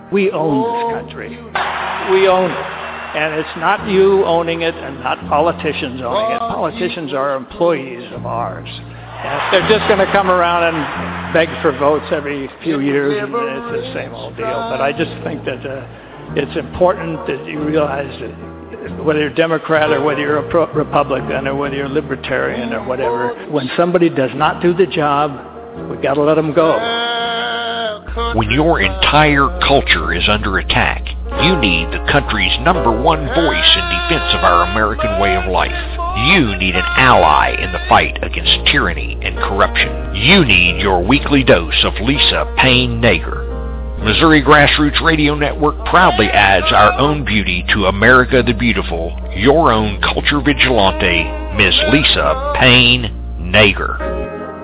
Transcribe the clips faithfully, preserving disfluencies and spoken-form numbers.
We own this country. We own it. And it's not you owning it and not politicians owning it. Politicians are employees of ours. And they're just going to come around and beg for votes every few years, and it's the same old deal. But I just think that uh, it's important that you realize that whether you're Democrat or whether you're a pro- Republican or whether you're libertarian or whatever, when somebody does not do the job, we've got to let them go. When your entire culture is under attack, you need the country's number one voice in defense of our American way of life. You need an ally in the fight against tyranny and corruption. You need your weekly dose of Lisa Payne Nager. Missouri Grassroots Radio Network proudly adds our own beauty to America the Beautiful, your own culture vigilante, Miss Lisa Payne Nager.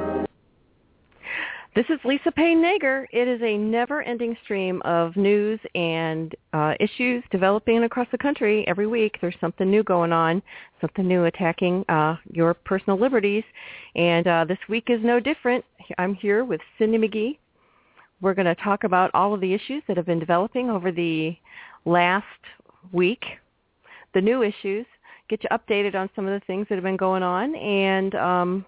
This is Lisa Payne Nager. It is a never-ending stream of news and uh, issues developing across the country. Every week there's something new going on, something new attacking uh, your personal liberties. And uh, this week is no different. I'm here with Cindy McGee. We're going to talk about all of the issues that have been developing over the last week, the new issues, get you updated on some of the things that have been going on, and um,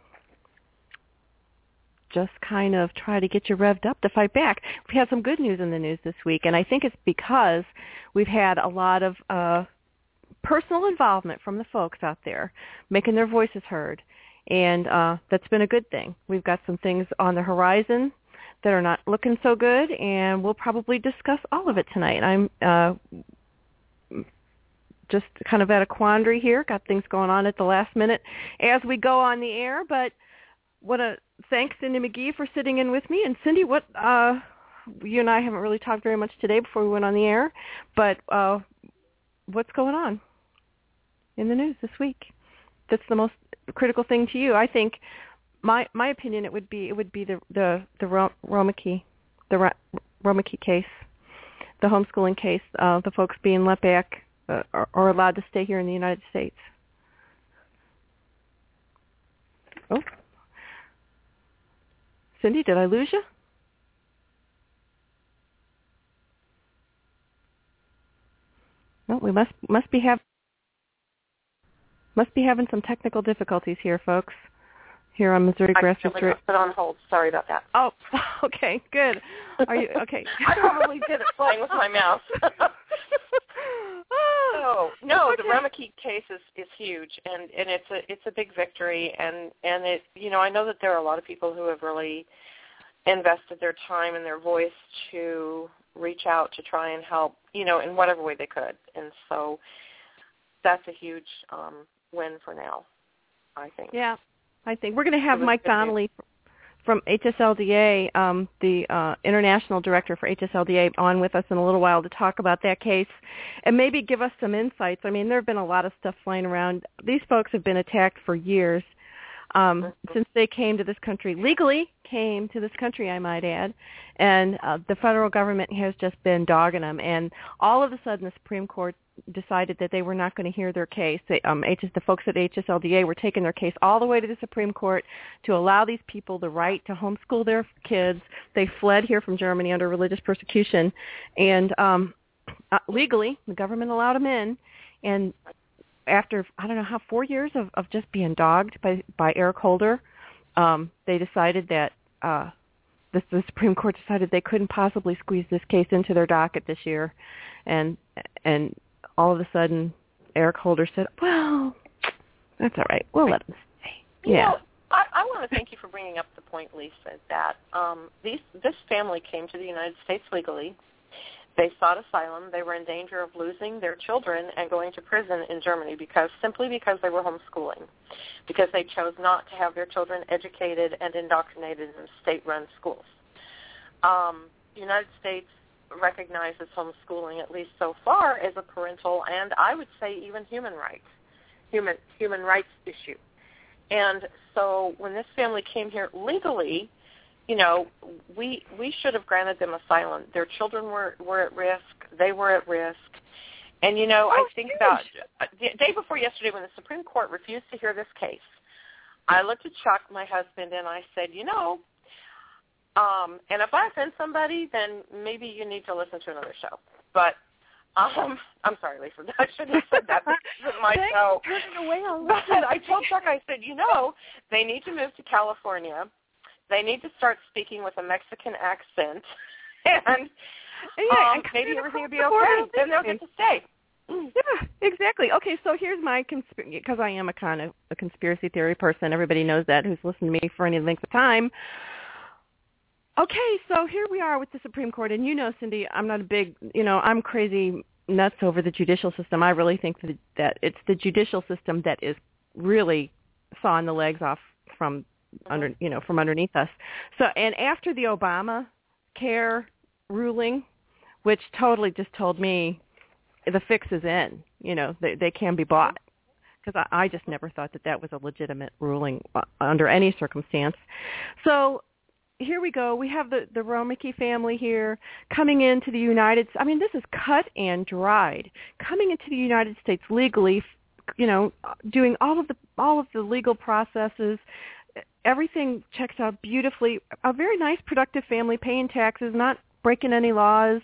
just kind of try to get you revved up to fight back. We've had some good news in the news this week, and I think it's because we've had a lot of uh, personal involvement from the folks out there making their voices heard, and uh, that's been a good thing. We've got some things on the horizon that are not looking so good, and we'll probably discuss all of it tonight. I'm uh, just kind of at a quandary here, got things going on at the last minute as we go on the air, but want to thank Cindy McGee for sitting in with me. And Cindy, what uh, you and I haven't really talked very much today before we went on the air, but uh, what's going on in the news this week? That's the most critical thing to you. I think, my my opinion, it would be it would be the the the Romeike, the Romeike case, the homeschooling case, uh, the folks being let back uh, or, or allowed to stay here in the United States. Oh. Cindy, did I lose you? No, we must must be have must be having some technical difficulties here, folks. Here on Missouri Grassroots Radio. Put on hold. Sorry about that. Oh, okay, good. Are you okay? I probably did it playing with my mouse. oh, no, okay. The Romeike case is, is huge, and, and it's a it's a big victory, and and it you know I know that there are a lot of people who have really invested their time and their voice to reach out to try and help, you know, in whatever way they could. And so that's a huge um, win for now, I think. Yeah, I think. We're going to have Mike Donnelly from H S L D A, um, the uh, international director for H S L D A, on with us in a little while to talk about that case and maybe give us some insights. I mean, there have been a lot of stuff flying around. These folks have been attacked for years. Um, since they came to this country, legally came to this country, I might add, and uh, the federal government has just been dogging them. And all of a sudden, the Supreme Court decided that they were not going to hear their case. They, um, H- the folks at H S L D A were taking their case all the way to the Supreme Court to allow these people the right to homeschool their kids. They fled here from Germany under religious persecution, and um, uh, legally, the government allowed them in, and after, I don't know how, four years of, of just being dogged by, by Eric Holder, um, they decided that uh, the, the Supreme Court decided they couldn't possibly squeeze this case into their docket this year. And and all of a sudden, Eric Holder said, well, that's all right. We'll let him stay. You yeah. Know, I, I want to thank you for bringing up the point, Lisa, that um, these, this family came to the United States legally. They sought asylum. They were in danger of losing their children and going to prison in Germany because simply because they were homeschooling, because they chose not to have their children educated and indoctrinated in state-run schools. Um, the United States recognizes homeschooling, at least so far, as a parental and I would say even human rights, human human rights issue. And so when this family came here legally, you know, we we should have granted them asylum. Their children were, were at risk. They were at risk. And, you know, oh, I think huge. about the day before yesterday when the Supreme Court refused to hear this case, I looked at Chuck, my husband, and I said, you know, Um, and if I offend somebody, then maybe you need to listen to another show. But um, I'm sorry, Lisa. I shouldn't have said that. This isn't my Thanks show. for turning away all But I told Chuck, I said, you know, they need to move to California. They need to start speaking with a Mexican accent. And yeah, um, and maybe everything will be okay. Then they'll get to stay. Yeah, exactly. Okay, so here's my conspiracy, because I am a kind of a conspiracy theory person. Everybody knows that who's listened to me for any length of time. Okay, so here we are with the Supreme Court, and you know, Cindy, I'm not a big, you know, I'm crazy nuts over the judicial system. I really think that, that it's the judicial system that is really sawing the legs off from mm-hmm. under, you know, from underneath us. So, and after the Obamacare ruling, which totally just told me the fix is in, you know, they, they can be bought. Because I, I just never thought that that was a legitimate ruling uh, under any circumstance. So here we go. We have the, the Romicki family here coming into the United States. I mean, this is cut and dried. Coming into the United States legally, you know, doing all of the all of the legal processes. Everything checks out beautifully. A very nice, productive family, paying taxes, not breaking any laws.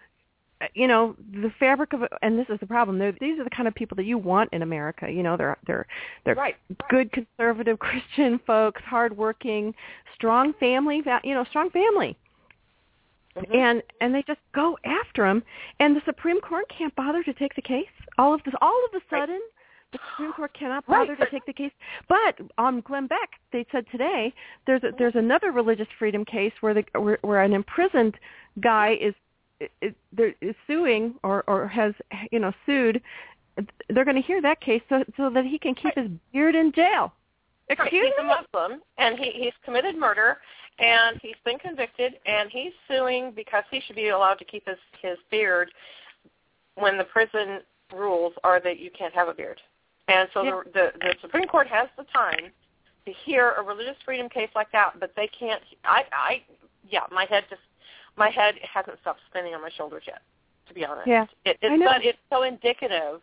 You know, the fabric of it, and this is the problem. They're, these are the kind of people that you want in America. You know, they're they're they're right. good, conservative Christian folks, hardworking, strong family. You know, strong family, mm-hmm. and and they just go after them. And the Supreme Court can't bother to take the case. All of this, all of a sudden, right. the Supreme Court cannot bother right. to take the case. But on Glenn Beck, they said today there's a, there's another religious freedom case where the where, where an imprisoned guy is. It, it, is suing or, or has, you know, sued. They're going to hear that case so, so that he can keep right. his beard in jail. Excuse right. He's me? a Muslim, and he, he's committed murder, and he's been convicted, and he's suing because he should be allowed to keep his, his beard when the prison rules are that you can't have a beard. And so yeah. the, the, the Supreme Court has the time to hear a religious freedom case like that, but they can't. I, I yeah, my head just My head hasn't stopped spinning on my shoulders yet, to be honest. Yeah, it, it, I know. But it's so indicative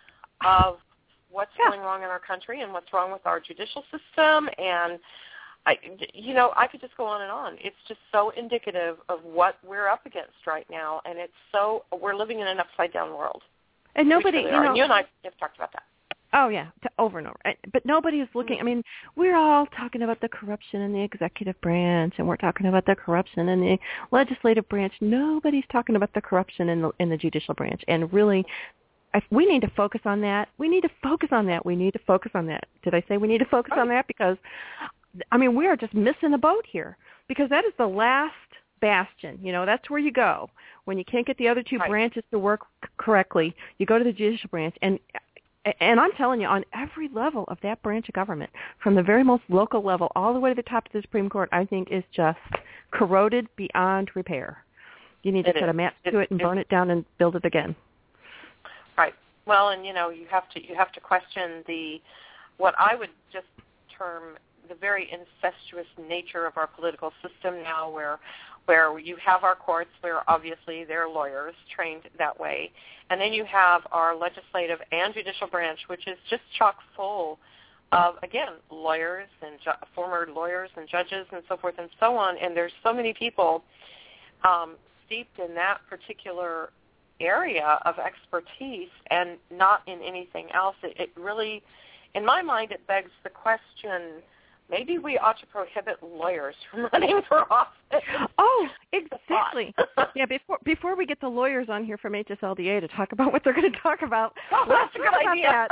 of what's yeah. going wrong in our country and what's wrong with our judicial system. And, I, you know, I could just go on and on. It's just so indicative of what we're up against right now. And it's so, we're living in an upside-down world. And nobody, really you know. And you and I have talked about that. Oh, yeah, to, over and over. But nobody is looking. I mean, we're all talking about the corruption in the executive branch, and we're talking about the corruption in the legislative branch. Nobody's talking about the corruption in the in the judicial branch. And really, if we need to focus on that. We need to focus on that. We need to focus on that. Did I say we need to focus on that? Because, I mean, we are just missing the boat here. Because that is the last bastion. You know, that's where you go. When you can't get the other two right. branches to work correctly, you go to the judicial branch. And And I'm telling you, on every level of that branch of government, from the very most local level all the way to the top of the Supreme Court, I think is just corroded beyond repair. You need to it set is. a match it, to it and it, burn it down and build it again. Right. Well, and you know, you have to you have to question the what I would just term the very incestuous nature of our political system now, where where you have our courts where obviously they're lawyers trained that way, and then you have our legislative and judicial branch, which is just chock full of, again, lawyers and ju- former lawyers and judges and so forth and so on, and there's so many people um, steeped in that particular area of expertise and not in anything else. It, it really, in my mind, it begs the question, maybe we ought to prohibit lawyers from running for office. Oh, exactly. yeah, before before we get the lawyers on here from H S L D A to talk about what they're going to talk about, oh, let's that's a good idea.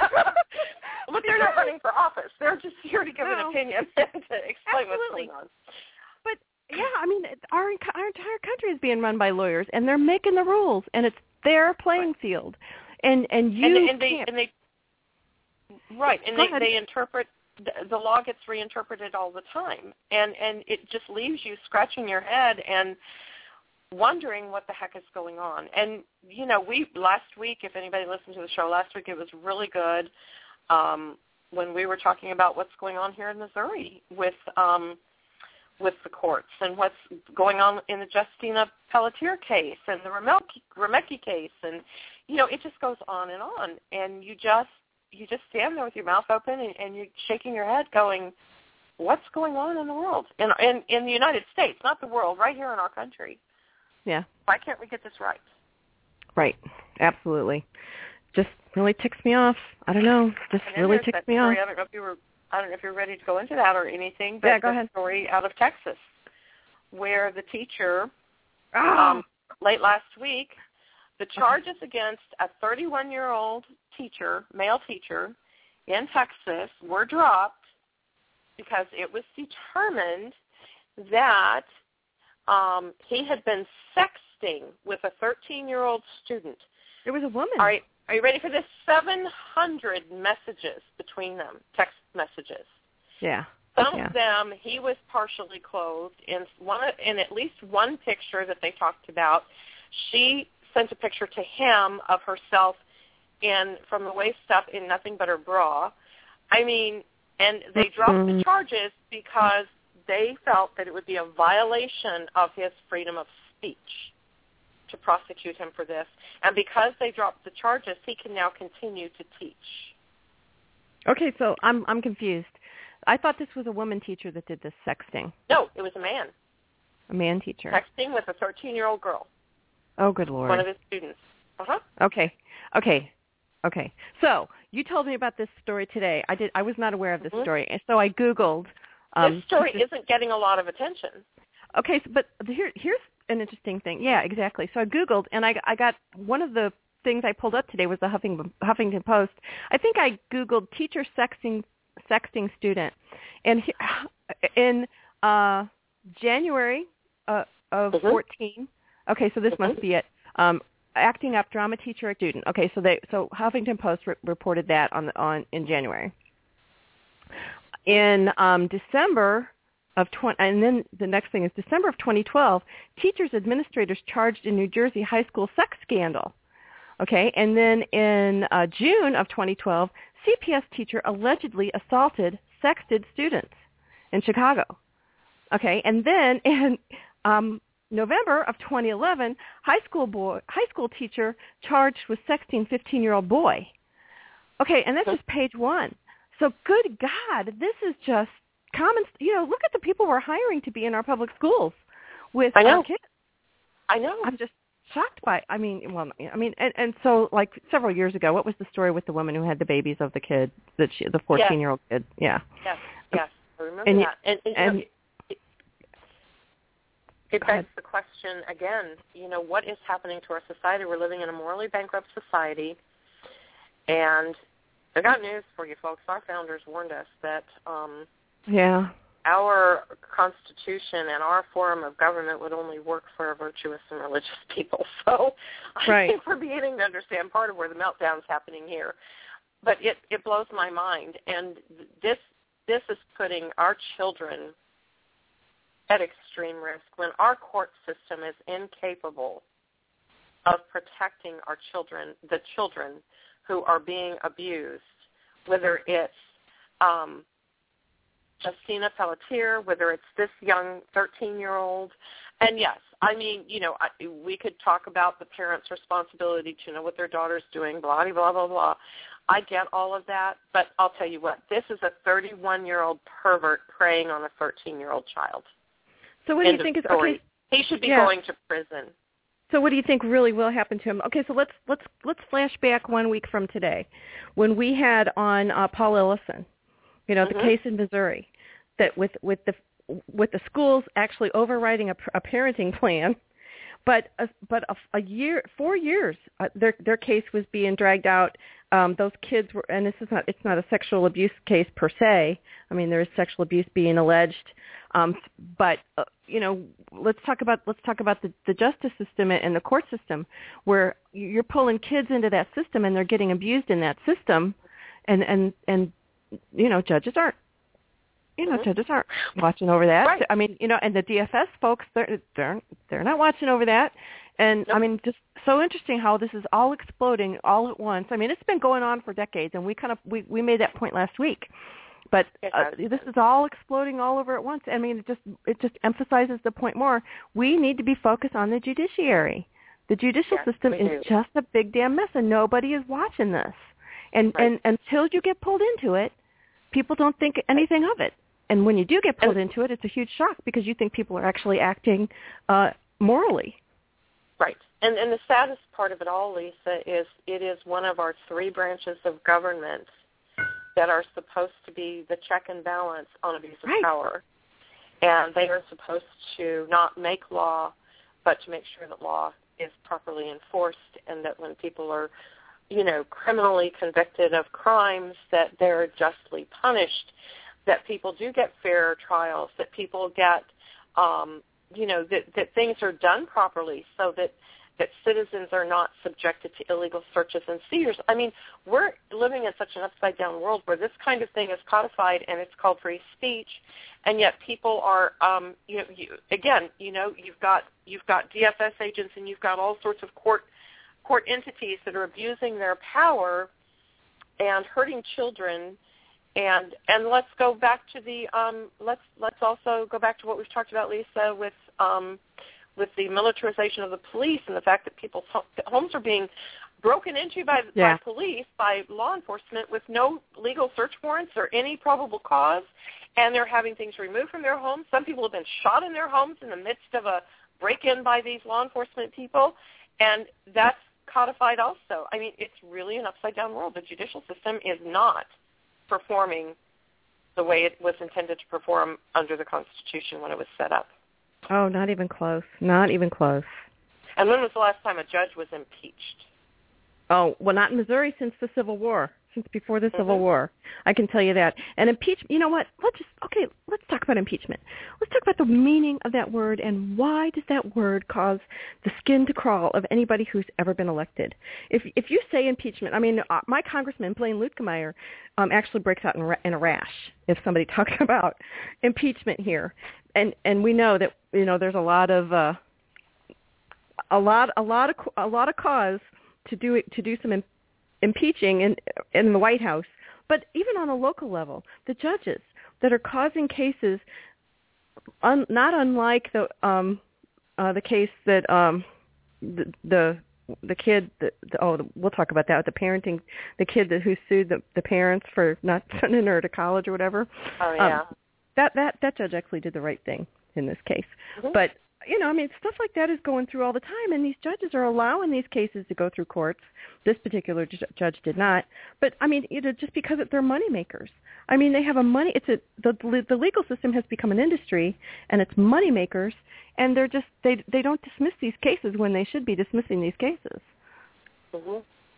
But they're not running for office. They're just here to give no. an opinion and to explain Absolutely. what's going on. But, yeah, I mean, our, our entire country is being run by lawyers, and they're making the rules, and it's their playing right. field. And and you and, and they, can't. And they, right, and Go they, ahead. they interpret, the, the law gets reinterpreted all the time, and, and it just leaves you scratching your head and wondering what the heck is going on. And, you know, we last week, if anybody listened to the show last week, it was really good um, when we were talking about what's going on here in Missouri with um, with the courts and what's going on in the Justina Pelletier case and the Romicki case. And, you know, it just goes on and on. And you just you just stand there with your mouth open and, and you're shaking your head going, what's going on in the world, in, in, in the United States, not the world, right here in our country. Yeah. Why can't we get this right? Right. Absolutely. Just really ticks me off. I don't know. Just really ticks me story. off. I don't know if you were, I don't know if you're ready to go into that or anything, but yeah, go the ahead. story out of Texas, where the teacher, oh. um, late last week, the charges against a thirty-one-year-old teacher, male teacher, in Texas were dropped because it was determined that um, he had been sexting with a thirteen-year-old student. It was a woman. All right. Are you ready for this? seven hundred messages between them, text messages. Yeah. Some yeah. of them, he was partially clothed. In one, in at least one picture that they talked about, she sent a picture to him of herself in from the waist up in nothing but her bra. I mean, and they dropped mm-hmm. the charges because they felt that it would be a violation of his freedom of speech to prosecute him for this. And because they dropped the charges, he can now continue to teach. Okay, so I'm I'm confused. I thought this was a woman teacher that did this sexting. No, it was a man. A man teacher. Sexting with a thirteen-year-old girl. Oh, good Lord. One of his students. Uh-huh. Okay. Okay. Okay. So you told me about this story today. I did. I was not aware of this mm-hmm. story, and so I Googled. Um, this story teachers. isn't getting a lot of attention. Okay, so, but here, here's an interesting thing. Yeah, exactly. So I Googled, and I, I got one of the things I pulled up today was the Huffington, Huffington Post. I think I Googled teacher sexting sexting student, and he, in uh, January uh, of mm-hmm. fourteen. Okay, so this mm-hmm. must be it. Um, acting up drama teacher or student. Okay, so they so Huffington Post re- reported that on the, on in January. In um, December of twenty, and then the next thing is December of twenty twelve. Teachers administrators charged in New Jersey high school sex scandal. Okay, and then in uh, June of twenty twelve, C P S teacher allegedly assaulted, sexted students in Chicago. Okay, and then in um, November of twenty eleven, high school boy, high school teacher charged with sexting fifteen-year-old boy. Okay, and that's just page one. So good God, this is just common. You know, look at the people we're hiring to be in our public schools with I know. our kids. I know. I'm just shocked by. I mean, well, I mean, and, and so like several years ago, what was the story with the woman who had the babies of the kid, that she, the fourteen-year-old yes. kid? Yeah. Yes. Yes. I remember and, that. And, and, and you know, it, it begs the question again. You know, what is happening to our society? We're living in a morally bankrupt society, and I got news for you, folks. Our founders warned us that um, yeah, our Constitution and our form of government would only work for virtuous and religious people. So I right. think we're beginning to understand part of where the meltdown's happening here. But it, it blows my mind. And this this is putting our children at extreme risk when our court system is incapable of protecting our children, the children who are being abused, whether it's um, Justina Pelletier, whether it's this young thirteen-year-old. And, yes, I mean, you know, I, we could talk about the parents' responsibility to know what their daughter's doing, blah, blah, blah, blah. I get all of that, but I'll tell you what, this is a thirty-one-year-old pervert preying on a thirteen-year-old child. So what End do you think is story. okay? He should be yeah. going to prison. So what do you think really will happen to him? Okay, so let's let's let's flash back one week from today, when we had on uh, Paul Ellison, you know, mm-hmm. the case in Missouri, that with with the with the schools actually overriding a, a parenting plan, but a, but a, a year, four years, uh, their their case was being dragged out. Um, those kids were, and this is not it's not a sexual abuse case per se. I mean, there is sexual abuse being alleged, um, but uh, you know, let's talk about let's talk about the, the justice system and the court system, where you're pulling kids into that system and they're getting abused in that system, and and and you know, judges aren't. You know, mm-hmm. judges aren't watching over that. Right. I mean, you know, and the D F S folks, they're they're they're not watching over that. And nope. I mean, just so interesting how this is all exploding all at once. I mean, it's been going on for decades, and we kind of we, we made that point last week. But uh, this is all exploding all over at once. I mean, it just it just emphasizes the point more. We need to be focused on the judiciary. The judicial yes, system is do. just a big damn mess, and nobody is watching this. And right. and until you get pulled into it, people don't think anything of it. and when you do get pulled and, into it, it's a huge shock because you think people are actually acting uh, morally. Right. And, and the saddest part of it all, Lisa, is it is one of our three branches of government that are supposed to be the check and balance on abuse of right. power. And they are supposed to not make law, but to make sure that law is properly enforced and that when people are, you know, criminally convicted of crimes, that they're justly punished, that people do get fair trials, that people get, um, you know, that, that things are done properly so that, that citizens are not subjected to illegal searches and seizures. I mean, we're living in such an upside-down world where this kind of thing is codified and it's called free speech, and yet people are, um, you know, you, again, you know, you've got you've got D F S agents and you've got all sorts of court court entities that are abusing their power and hurting children. And and let's go back to the um, let's let's also go back to what we've talked about, Lisa, with um, with the militarization of the police and the fact that people's homes are being broken into by, yeah. by police, by law enforcement with no legal search warrants or any probable cause, and they're having things removed from their homes. Some people have been shot in their homes in the midst of a break-in by these law enforcement people, and that's codified also. I mean, it's really an upside-down world. The judicial system is not performing the way it was intended to perform under the Constitution when it was set up. Oh, not even close. Not even close. And when was the last time a judge was impeached? Oh, well, not in Missouri since the Civil War, since before the Civil mm-hmm. War. I can tell you that. And impeachment, you know what? Let's just, okay, let's talk about impeachment. Let's talk about the meaning of that word and why does that word cause the skin to crawl of anybody who's ever been elected. If if you say impeachment, I mean, uh, my congressman, Blaine Luetkemeyer, um, actually breaks out in, ra- in a rash if somebody talks about impeachment here. And and we know that, you know, there's a lot of uh, a lot a lot of a lot of cause to do to do some im- impeaching in in the White House, but even on a local level, the judges that are causing cases, un, not unlike the um, uh, the case that um, the, the the kid that the, oh we'll talk about that, the parenting the kid that who sued the, the parents for not sending her to college or whatever. Oh yeah. Um, that that that judge actually did the right thing in this case, mm-hmm. but. You know, I mean, stuff like that is going through all the time, and these judges are allowing these cases to go through courts. This particular ju- judge did not, but I mean, you know, just because they're money makers. I mean, they have a money. It's a the the legal system has become an industry, and it's money makers, and they're just they they don't dismiss these cases when they should be dismissing these cases. Mm-hmm.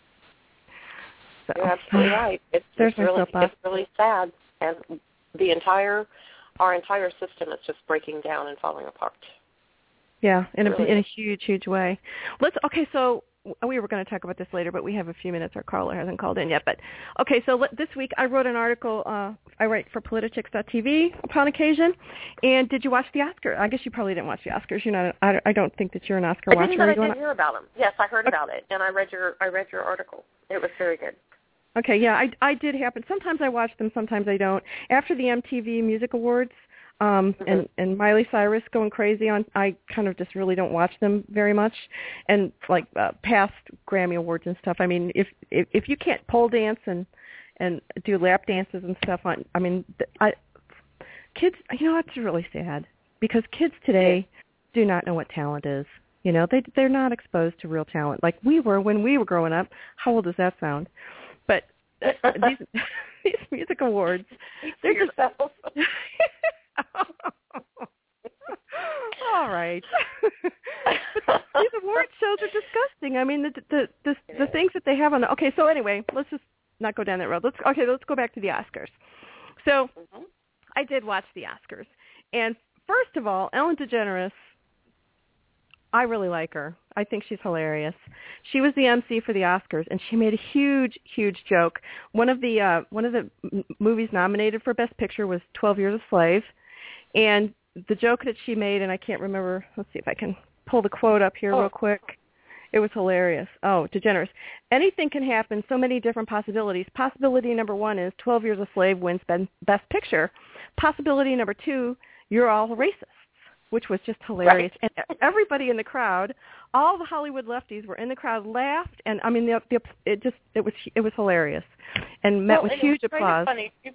So, You're absolutely right. It's, there's it's really my it's really sad, and the entire our entire system is just breaking down and falling apart. Yeah, in a really. in a huge, huge way. Let's okay. So we were going to talk about this later, but we have a few minutes. Our caller hasn't called in yet. But okay, so let, this week I wrote an article. Uh, I write for Politichicks dot T V upon occasion. And did you watch the Oscars? I guess you probably didn't watch the Oscars. You're not. I, I don't think that you're an Oscar I watcher. didn't, but I did did hear about them. Yes, I heard okay. about it, and I read your I read your article. It was very good. Okay, yeah, I I did happen. Sometimes I watch them, sometimes I don't. After the M T V Music Awards. Um, mm-hmm. and, and Miley Cyrus going crazy on, I kind of just really don't watch them very much. And like uh, past Grammy Awards and stuff, I mean, if, if if you can't pole dance and, and do lap dances and stuff on, I mean, I, kids, you know, it's really sad because kids today do not know what talent is. You know, they, they're not exposed to real talent like we were when we were growing up. How old does that sound? But uh, these, these music awards, they're just... All right. But these award shows are disgusting. I mean, the the the, the things that they have on. The, okay, so anyway, let's just not go down that road. Let's okay. Let's go back to the Oscars. So, mm-hmm. I did watch the Oscars, and first of all, Ellen DeGeneres. I really like her. I think she's hilarious. She was the M C for the Oscars, and she made a huge, huge joke. One of the uh, one of the m- movies nominated for Best Picture was twelve Years a Slave. And the joke that she made, and I can't remember, let's see if I can pull the quote up here oh. real quick. It was hilarious. Oh, DeGeneres. Anything can happen, so many different possibilities. Possibility number one is twelve Years a Slave wins Best Picture. Possibility number two, you're all racists, which was just hilarious. Right. And everybody in the crowd, all the Hollywood lefties were in the crowd, laughed, and I mean, the, the, it just, it was it was hilarious. And met well, with and huge it was applause. Kind of funny.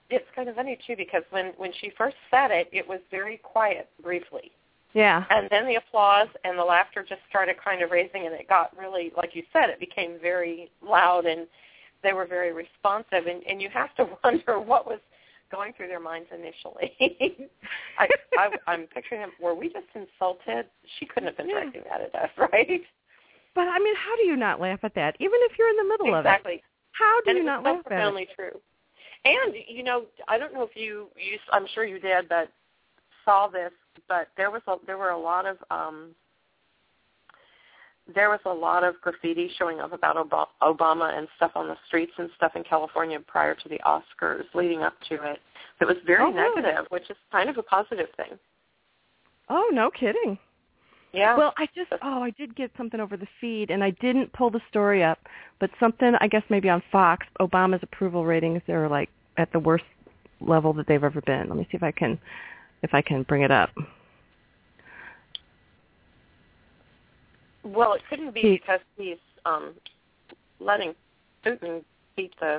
it's kind of funny, too, because when, when she first said it, it was very quiet briefly. Yeah. And then the applause and the laughter just started kind of raising, and it got really, like you said, it became very loud, and they were very responsive. And, and you have to wonder what was going through their minds initially. I, I, I'm picturing them, were we just insulted? She couldn't have been yeah. directing that at us, right? But, I mean, how do you not laugh at that, even if you're in the middle exactly. of it? How do and you it not was laugh so at it? profoundly true. And, you know, I don't know if you, you, I'm sure you did, but saw this, but there was a, there were a lot of um, there was a lot of graffiti showing up about Obama and stuff on the streets and stuff in California prior to the Oscars, leading up to it. It was very oh, really? negative, which is kind of a positive thing. Oh, no kidding. Yeah. Well, I just, oh, I did get something over the feed, and I didn't pull the story up, but something, I guess maybe on Fox, Obama's approval ratings are like at the worst level that they've ever been. Let me see if I can, if I can bring it up. Well, it couldn't be he, because he's um, letting Putin beat the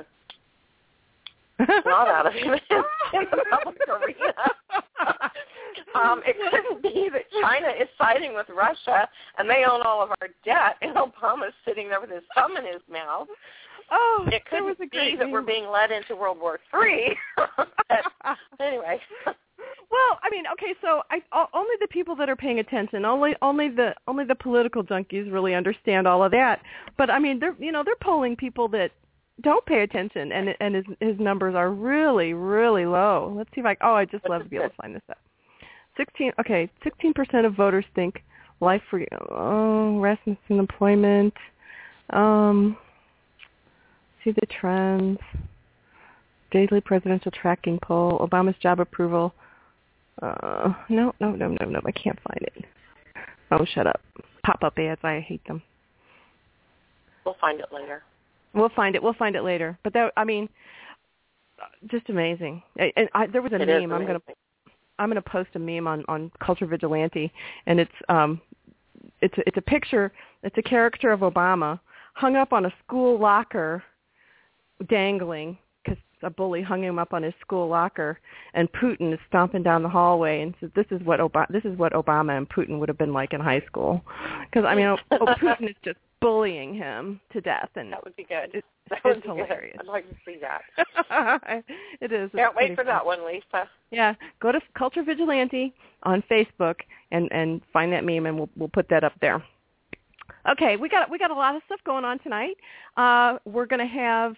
snot out of him in, in the public arena. Um, it couldn't be that China is siding with Russia and they own all of our debt, and Obama's sitting there with his thumb in his mouth. Oh, it couldn't was a be great that name. we're being led into World War Three. Anyway. Well, I mean, okay, so I, only the people that are paying attention, only only the only the political junkies really understand all of that. But I mean, they're you know they're polling people that don't pay attention, and and his his numbers are really really low. Let's see if I oh I just love to be able to find this up. Sixteen okay, sixteen percent of voters think life for oh Rasmussen employment. Um, see the trends. Daily presidential tracking poll. Obama's job approval. Uh, no, no, no, no, no. I can't find it. Oh, shut up. Pop-up ads. I hate them. We'll find it later. We'll find it. We'll find it later. But that, I mean, just amazing. And I, there was a it meme. I'm gonna, I'm gonna post a meme on, on Culture Vigilante, and it's um, it's a, it's a picture. It's a character of Obama hung up on a school locker, dangling. A bully hung him up on his school locker, and Putin is stomping down the hallway and says, "This is what Obama, this is what Obama and Putin would have been like in high school." Because I mean, oh, Putin is just bullying him to death, and that would be good. It, that it's would be hilarious. Good. I'd like to see that. It is. Can't wait for fun. that one, Lisa. Yeah, go to Culture Vigilante on Facebook and and find that meme, and we'll we'll put that up there. Okay, we got we got a lot of stuff going on tonight. Uh, we're going to have.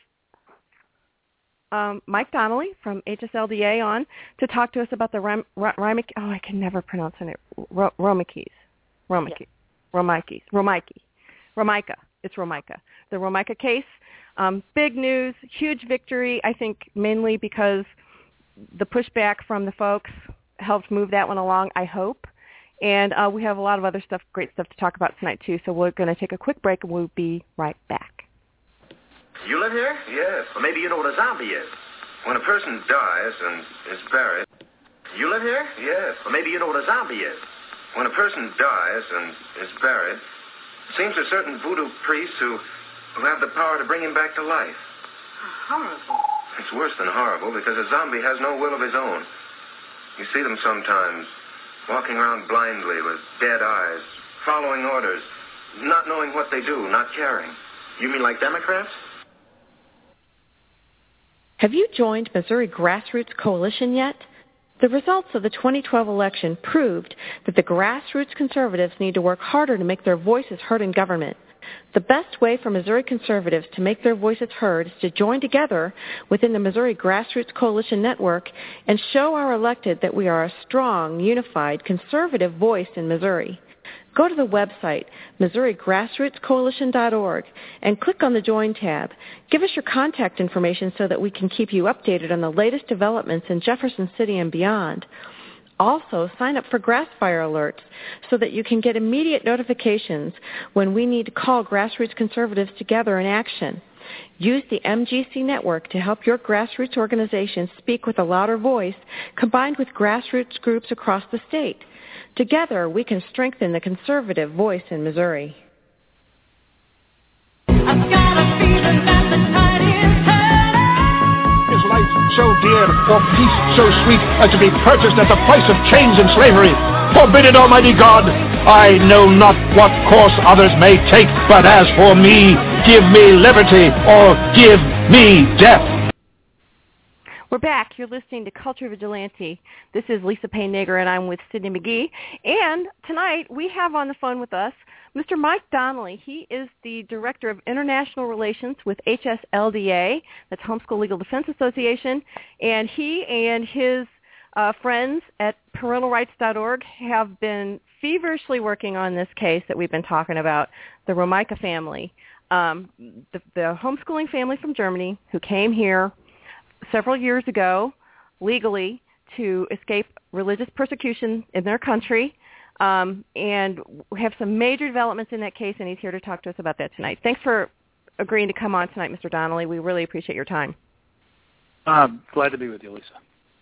Um, Mike Donnelly from H S L D A on to talk to us about the Ram, Ram, oh, I can never pronounce it. Romikis. Romikis. Romikis. Romaiki. Romica. It's Romica. The Romica case. Um, big news, huge victory, I think mainly because the pushback from the folks helped move that one along, I hope. And uh, we have a lot of other stuff, great stuff to talk about tonight, too. So we're going to take a quick break, and we'll be right back. You live here? Yes. Well, maybe you know what a zombie is. When a person dies and is buried... You live here? Yes. Well, maybe you know what a zombie is. When a person dies and is buried, it seems there's certain voodoo priests who, who have the power to bring him back to life. Horrible. It's worse than horrible because a zombie has no will of his own. You see them sometimes walking around blindly with dead eyes, following orders, not knowing what they do, not caring. You mean like Democrats? Have you joined Missouri Grassroots Coalition yet? The results of the twenty twelve election proved that the grassroots conservatives need to work harder to make their voices heard in government. The best way for Missouri conservatives to make their voices heard is to join together within the Missouri Grassroots Coalition Network and show our elected that we are a strong, unified, conservative voice in Missouri. Go to the website, Missouri Grassroots Coalition dot org, and click on the Join tab. Give us your contact information so that we can keep you updated on the latest developments in Jefferson City and beyond. Also, sign up for Grassfire alerts so that you can get immediate notifications when we need to call grassroots conservatives together in action. Use the M G C network to help your grassroots organization speak with a louder voice, combined with grassroots groups across the state. Together, we can strengthen the conservative voice in Missouri. I've got a feeling that the tide is turning. It's lights so dear, or peace so sweet, as to be purchased at the price of chains and slavery. Forbid it, Almighty God. I know not what course others may take, but as for me, give me liberty, or give me death. We're back. You're listening to Culture Vigilante. This is Lisa Payne-Nager, and I'm with Sidney McGee. And tonight we have on the phone with us Mister Mike Donnelly. He is the Director of International Relations with H S L D A, that's Homeschool Legal Defense Association, and he and his uh, friends at parental rights dot org have been feverishly working on this case that we've been talking about, the Romeike family, um, the, the homeschooling family from Germany who came here several years ago legally to escape religious persecution in their country. Um, and we have some major developments in that case, and he's here to talk to us about that tonight. Thanks for agreeing to come on tonight, Mister Donnelly. We really appreciate your time. I'm glad to be with you, Lisa.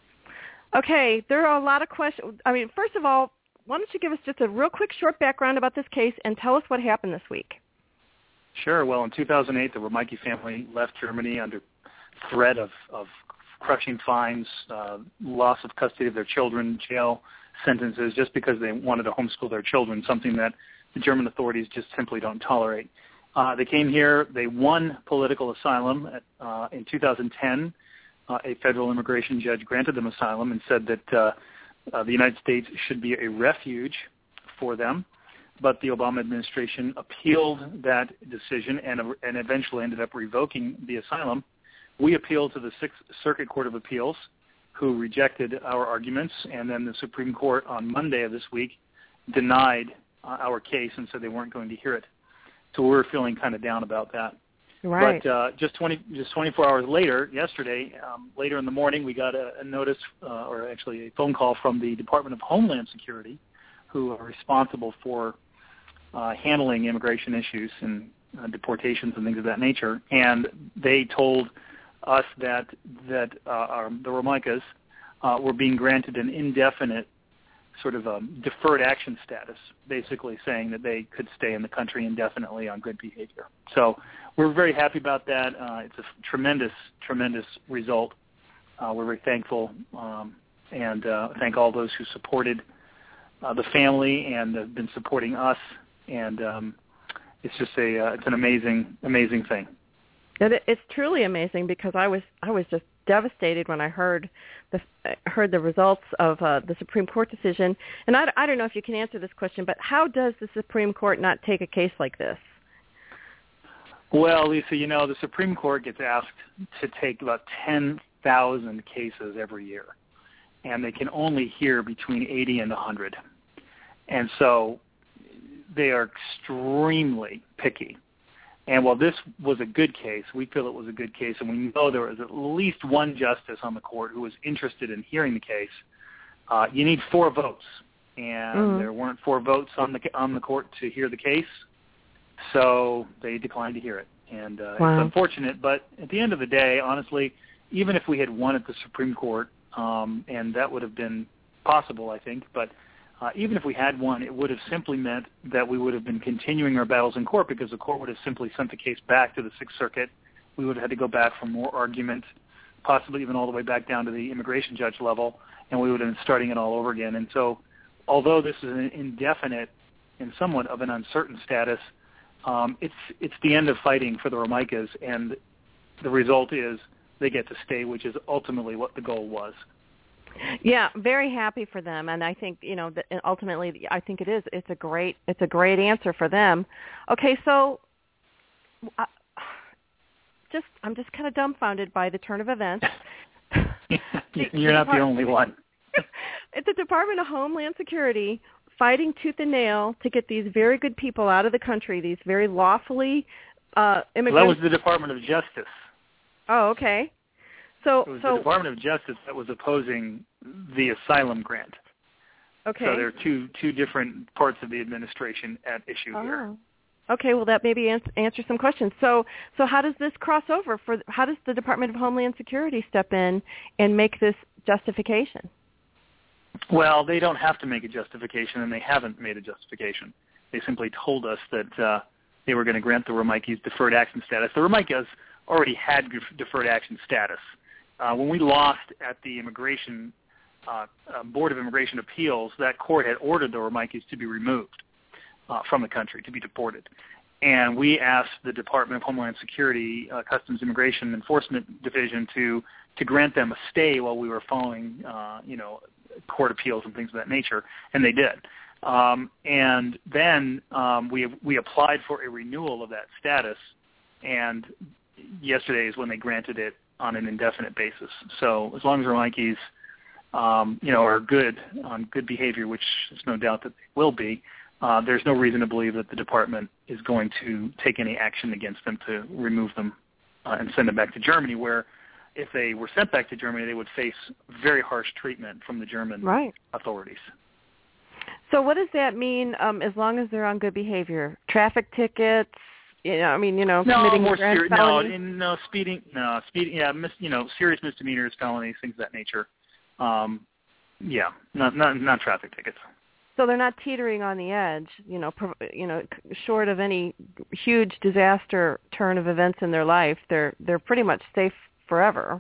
Okay, there are a lot of questions. I mean, first of all, why don't you give us just a real quick short background about this case and tell us what happened this week? Sure. Well, in two thousand eight, the Romeike family left Germany under threat of, of crushing fines, uh, loss of custody of their children, jail sentences, just because they wanted to homeschool their children, something that the German authorities just simply don't tolerate. Uh, they came here. They won political asylum. At, uh, in two thousand ten, uh, a federal immigration judge granted them asylum and said that uh, uh, the United States should be a refuge for them. But the Obama administration appealed that decision and, and eventually ended up revoking the asylum. We appealed to the Sixth Circuit Court of Appeals, who rejected our arguments, and then the Supreme Court on Monday of this week denied uh, our case and said they weren't going to hear it. So we were feeling kind of down about that. Right. But uh, just twenty, just twenty-four hours later, yesterday, um, later in the morning, we got a, a notice, uh, or actually a phone call from the Department of Homeland Security, who are responsible for uh, handling immigration issues and uh, deportations and things of that nature, and they told us that that uh, our, the Romeikes uh, were being granted an indefinite sort of um, deferred action status, basically saying that they could stay in the country indefinitely on good behavior. So we're very happy about that. Uh, it's a tremendous, tremendous result. Uh, we're very thankful um, and uh, thank all those who supported uh, the family and have been supporting us. And um, it's just a uh, it's an amazing, amazing thing. It, it's truly amazing because I was I was just devastated when I heard the heard the results of uh, the Supreme Court decision. And I, I don't know if you can answer this question, but how does the Supreme Court not take a case like this? Well, Lisa, you know, the Supreme Court gets asked to take about ten thousand cases every year, and they can only hear between eighty and one hundred. And so they are extremely picky. And while this was a good case, we feel it was a good case, and we know there was at least one justice on the court who was interested in hearing the case. Uh, you need four votes, and mm-hmm. there weren't four votes on the on the court to hear the case, so they declined to hear it. And uh, wow. It's unfortunate, but at the end of the day, honestly, even if we had won at the Supreme Court, um, and that would have been possible, I think, but Uh, even if we had won, it would have simply meant that we would have been continuing our battles in court because the court would have simply sent the case back to the Sixth Circuit. We would have had to go back for more argument, possibly even all the way back down to the immigration judge level, and we would have been starting it all over again. And so although this is an indefinite and somewhat of an uncertain status, um, it's it's the end of fighting for the Romeikes, and the result is they get to stay, which is ultimately what the goal was. Yeah, very happy for them, and I think you know that ultimately, I think it is. It's a great, it's a great answer for them. Okay, so uh, just I'm just kind of dumbfounded by the turn of events. You're not the only one. It's the Department of Homeland Security fighting tooth and nail to get these very good people out of the country. These very lawfully uh, immigrants. Well, that was the Department of Justice. Oh, okay. So, it was so, the Department of Justice that was opposing the asylum grant. Okay. So there are two two different parts of the administration at issue oh. here. Okay, well that maybe ans- answer some questions. So, so how does this cross over for? How does the Department of Homeland Security step in and make this justification? Well, they don't have to make a justification, and they haven't made a justification. They simply told us that uh, they were going to grant the Romeikes deferred action status. The Romeikes already had deferred action status. Uh, when we lost at the immigration uh, uh, Board of Immigration Appeals, that court had ordered the Romeikes to be removed uh, from the country, to be deported. And we asked the Department of Homeland Security, uh, Customs Immigration Enforcement Division to to grant them a stay while we were following, uh, you know, court appeals and things of that nature, and they did. Um, and then um, we we applied for a renewal of that status, and yesterday is when they granted it on an indefinite basis. So as long as Romeikes, um, you know, are good on good behavior, which there's no doubt that they will be, uh, there's no reason to believe that the department is going to take any action against them to remove them uh, and send them back to Germany, where if they were sent back to Germany, they would face very harsh treatment from the German right. authorities. So what does that mean um, as long as they're on good behavior? Traffic tickets? You know, I mean, you know, no, committing more grand seri- no, felonies? in, no, speeding, no, speeding, yeah, mis- you know, serious misdemeanors, felonies, things of that nature. Um, yeah, not, not not traffic tickets. So they're not teetering on the edge, you know, prov- you know, short of any huge disaster turn of events in their life. They're they're pretty much safe forever.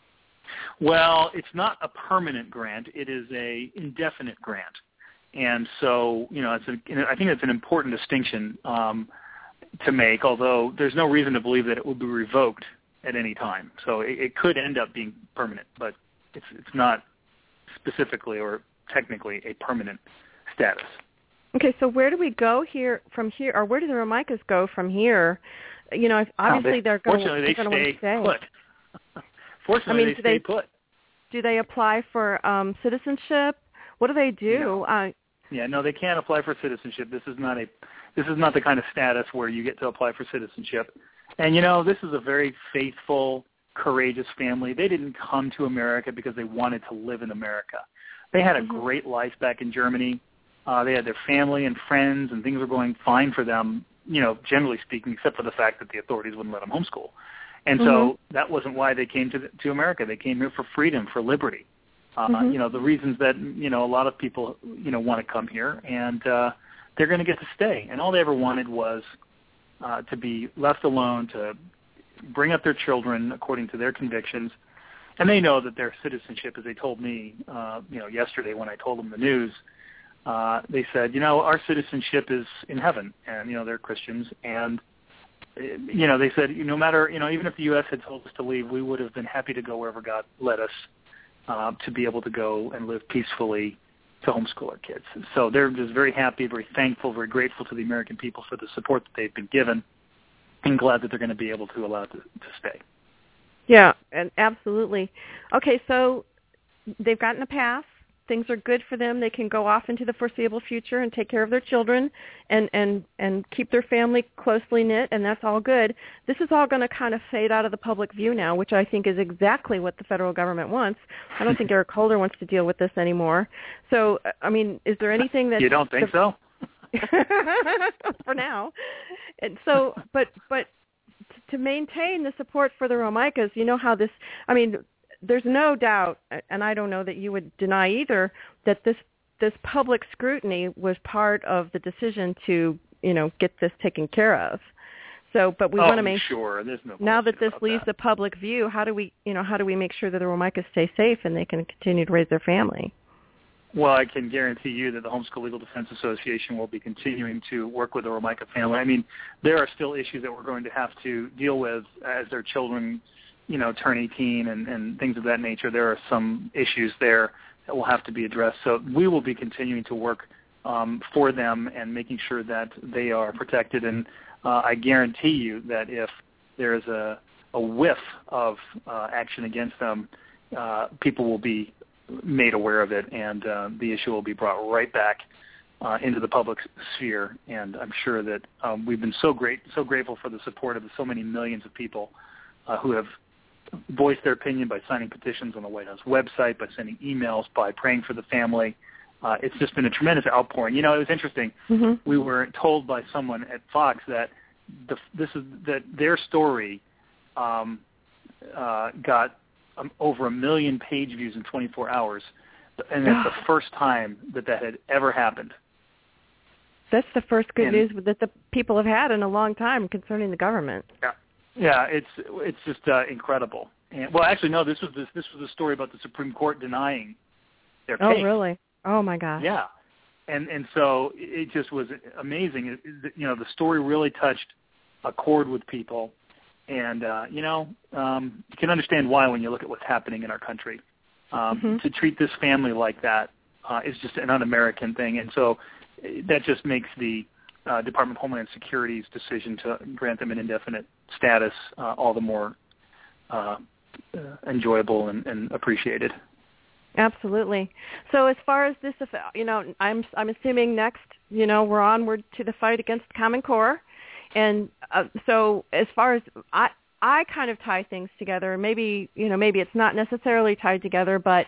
Well, it's not a permanent grant; it is a indefinite grant, and so you know, it's a, I think it's an important distinction um, to make. Although there's no reason to believe that it will be revoked at any time, so it, it could end up being permanent, but it's it's not specifically or technically a permanent status. Okay, so where do we go here from here, or where do the Romeikes go from here? You know, obviously no, they, they're going to they stay, stay put. Fortunately, I mean, they do stay they, put. Do they apply for um, citizenship? What do they do? No. Uh, yeah, no, they can't apply for citizenship. This is not a, this is not the kind of status where you get to apply for citizenship. And you know, this is a very faithful, courageous family. They didn't come to America because they wanted to live in America. They had a mm-hmm. great life back in Germany. Uh, they had their family and friends, and things were going fine for them, you know, generally speaking, except for the fact that the authorities wouldn't let them homeschool. And mm-hmm. so that wasn't why they came to the, to America. They came here for freedom, for liberty. Uh, mm-hmm. You know, the reasons that, you know, a lot of people, you know, want to come here, and uh, they're going to get to stay. And all they ever wanted was uh, to be left alone, to bring up their children according to their convictions. And they know that their citizenship, as they told me, uh, you know, yesterday when I told them the news, uh, they said, you know, our citizenship is in heaven, and, you know, they're Christians, and, you know, they said, no matter, you know, even if the U S had told us to leave, we would have been happy to go wherever God led us uh, to be able to go and live peacefully to homeschool our kids. So they're just very happy, very thankful, very grateful to the American people for the support that they've been given, and glad that they're going to be able to allow it to, to stay. Yeah, and absolutely. Okay, so they've gotten a pass. Things are good for them. They can go off into the foreseeable future and take care of their children and, and, and keep their family closely knit, and that's all good. This is all going to kind of fade out of the public view now, which I think is exactly what the federal government wants. I don't think Eric Holder wants to deal with this anymore. So, I mean, is there anything that... You don't think the, so? For now. And so, but, but to maintain the support for the Romeikes, you know how this... I mean... There's no doubt, and I don't know that you would deny either, that this this public scrutiny was part of the decision to, you know, get this taken care of. So, but we oh, want to make sure. There's no now that this leaves that. the public view, how do we, you know, how do we make sure that the Romeikes stay safe and they can continue to raise their family? Well, I can guarantee you that the Homeschool Legal Defense Association will be continuing to work with the Romeike family. I mean, there are still issues that we're going to have to deal with as their children, you know, turn eighteen and, and things of that nature. There are some issues there that will have to be addressed. So we will be continuing to work um, for them and making sure that they are protected. And uh, I guarantee you that if there is a, a whiff of uh, action against them, uh, people will be made aware of it, and uh, the issue will be brought right back uh, into the public sphere. And I'm sure that um, we've been so great, so grateful for the support of so many millions of people uh, who have voiced their opinion by signing petitions on the White House website, by sending emails, by praying for the family. Uh, it's just been a tremendous outpouring. You know, it was interesting. Mm-hmm. We were told by someone at Fox that the, this is that their story um, uh, got um, over a million page views in twenty-four hours, and that's the first time that that had ever happened. That's the first good and, news that the people have had in a long time concerning the government. Yeah. Yeah, it's it's just uh, incredible. And, well, actually, no. This was this, this was a story about the Supreme Court denying their oh, case. Oh, really? Oh, my gosh. Yeah, and and so it just was amazing. It, it, you know, the story really touched a chord with people, and uh, you know, um, you can understand why when you look at what's happening in our country. Um, mm-hmm. To treat this family like that uh, is just an un-American thing, and so that just makes the uh, Department of Homeland Security's decision to grant them an indefinite status uh, all the more uh, uh, enjoyable and, and appreciated. Absolutely. So as far as this, you know, I'm I'm assuming next, you know, we're onward to the fight against Common Core, and uh, so as far as I I kind of tie things together. Maybe you know, maybe it's not necessarily tied together, but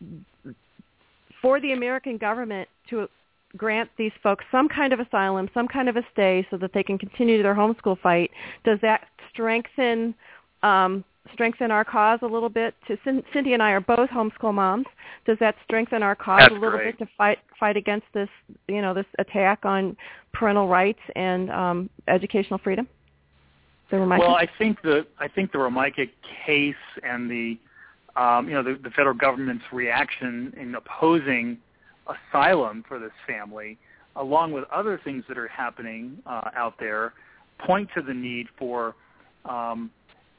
for the American government to grant these folks some kind of asylum, some kind of a stay, so that they can continue their homeschool fight, does that strengthen? Um, strengthen our cause a little bit? To Cindy and I are both homeschool moms. Does that strengthen our cause That's a little great. bit to fight fight against this, you know, this attack on parental rights and um, educational freedom? The Romica? Well, I think the I think the Romica case and the um, you know the, the federal government's reaction in opposing asylum for this family, along with other things that are happening uh, out there, point to the need for um,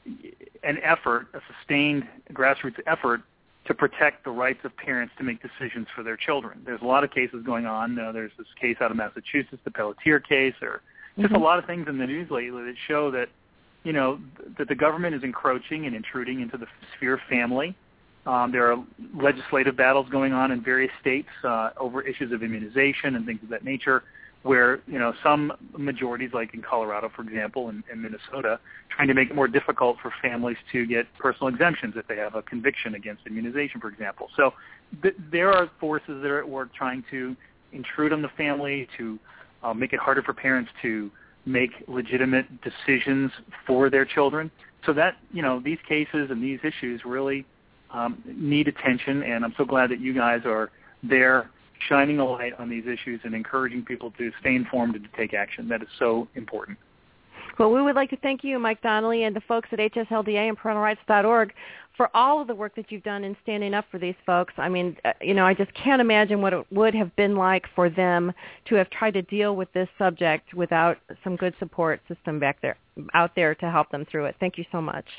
an effort, a sustained grassroots effort to protect the rights of parents to make decisions for their children. There's a lot of cases going on. Uh, there's this case out of Massachusetts, the Pelletier case, or just mm-hmm. a lot of things in the news lately that show that, you know, that the government is encroaching and intruding into the sphere of family. Um, there are legislative battles going on in various states uh, over issues of immunization and things of that nature, where, you know, some majorities, like in Colorado, for example, and, and Minnesota, trying to make it more difficult for families to get personal exemptions if they have a conviction against immunization, for example. So th- there are forces that are at work trying to intrude on the family, to uh, make it harder for parents to make legitimate decisions for their children. So that, you know, these cases and these issues really um, need attention, and I'm so glad that you guys are there shining a light on these issues and encouraging people to stay informed and to take action. That is so important. Well, we would like to thank you, Mike Donnelly, and the folks at H S L D A and parental rights dot org for all of the work that you've done in standing up for these folks. I mean, you know, I just can't imagine what it would have been like for them to have tried to deal with this subject without some good support system back there, out there to help them through it. Thank you so much.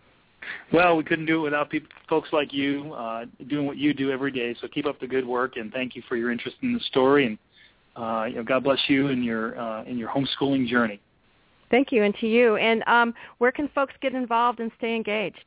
Well, we couldn't do it without people, folks like you uh, doing what you do every day. So keep up the good work, and thank you for your interest in the story. And uh, you know, God bless you in your uh, in your homeschooling journey. Thank you, and to you. And um, where can folks get involved and stay engaged?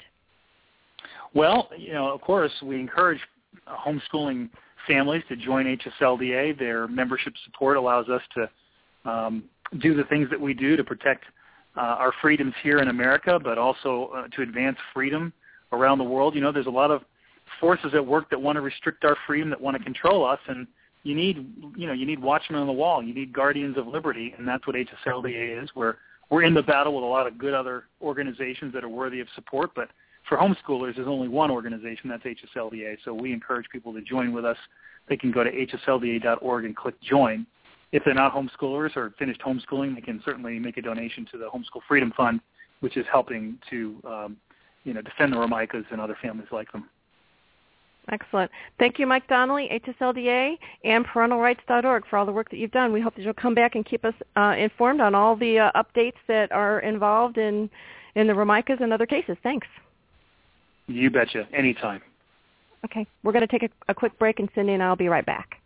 Well, you know, of course, we encourage uh, homeschooling families to join H S L D A. Their membership support allows us to um, do the things that we do to protect Uh, our freedoms here in America, but also uh, to advance freedom around the world. You know, there's a lot of forces at work that want to restrict our freedom, that want to control us, and you need, you know, you need watchmen on the wall. You need guardians of liberty, and that's what H S L D A is. We're we're in the battle with a lot of good other organizations that are worthy of support, but for homeschoolers, there's only one organization, that's H S L D A. So we encourage people to join with us. They can go to H S L D A dot org and click join. If they're not homeschoolers or finished homeschooling, they can certainly make a donation to the Homeschool Freedom Fund, which is helping to, um, you know, defend the Romicas and other families like them. Excellent. Thank you, Mike Donnelly, H S L D A, and parental rights dot org for all the work that you've done. We hope that you'll come back and keep us uh, informed on all the uh, updates that are involved in, in the Romicas and other cases. Thanks. You betcha. Anytime. Okay. We're going to take a, a quick break, and Cindy and I will be right back.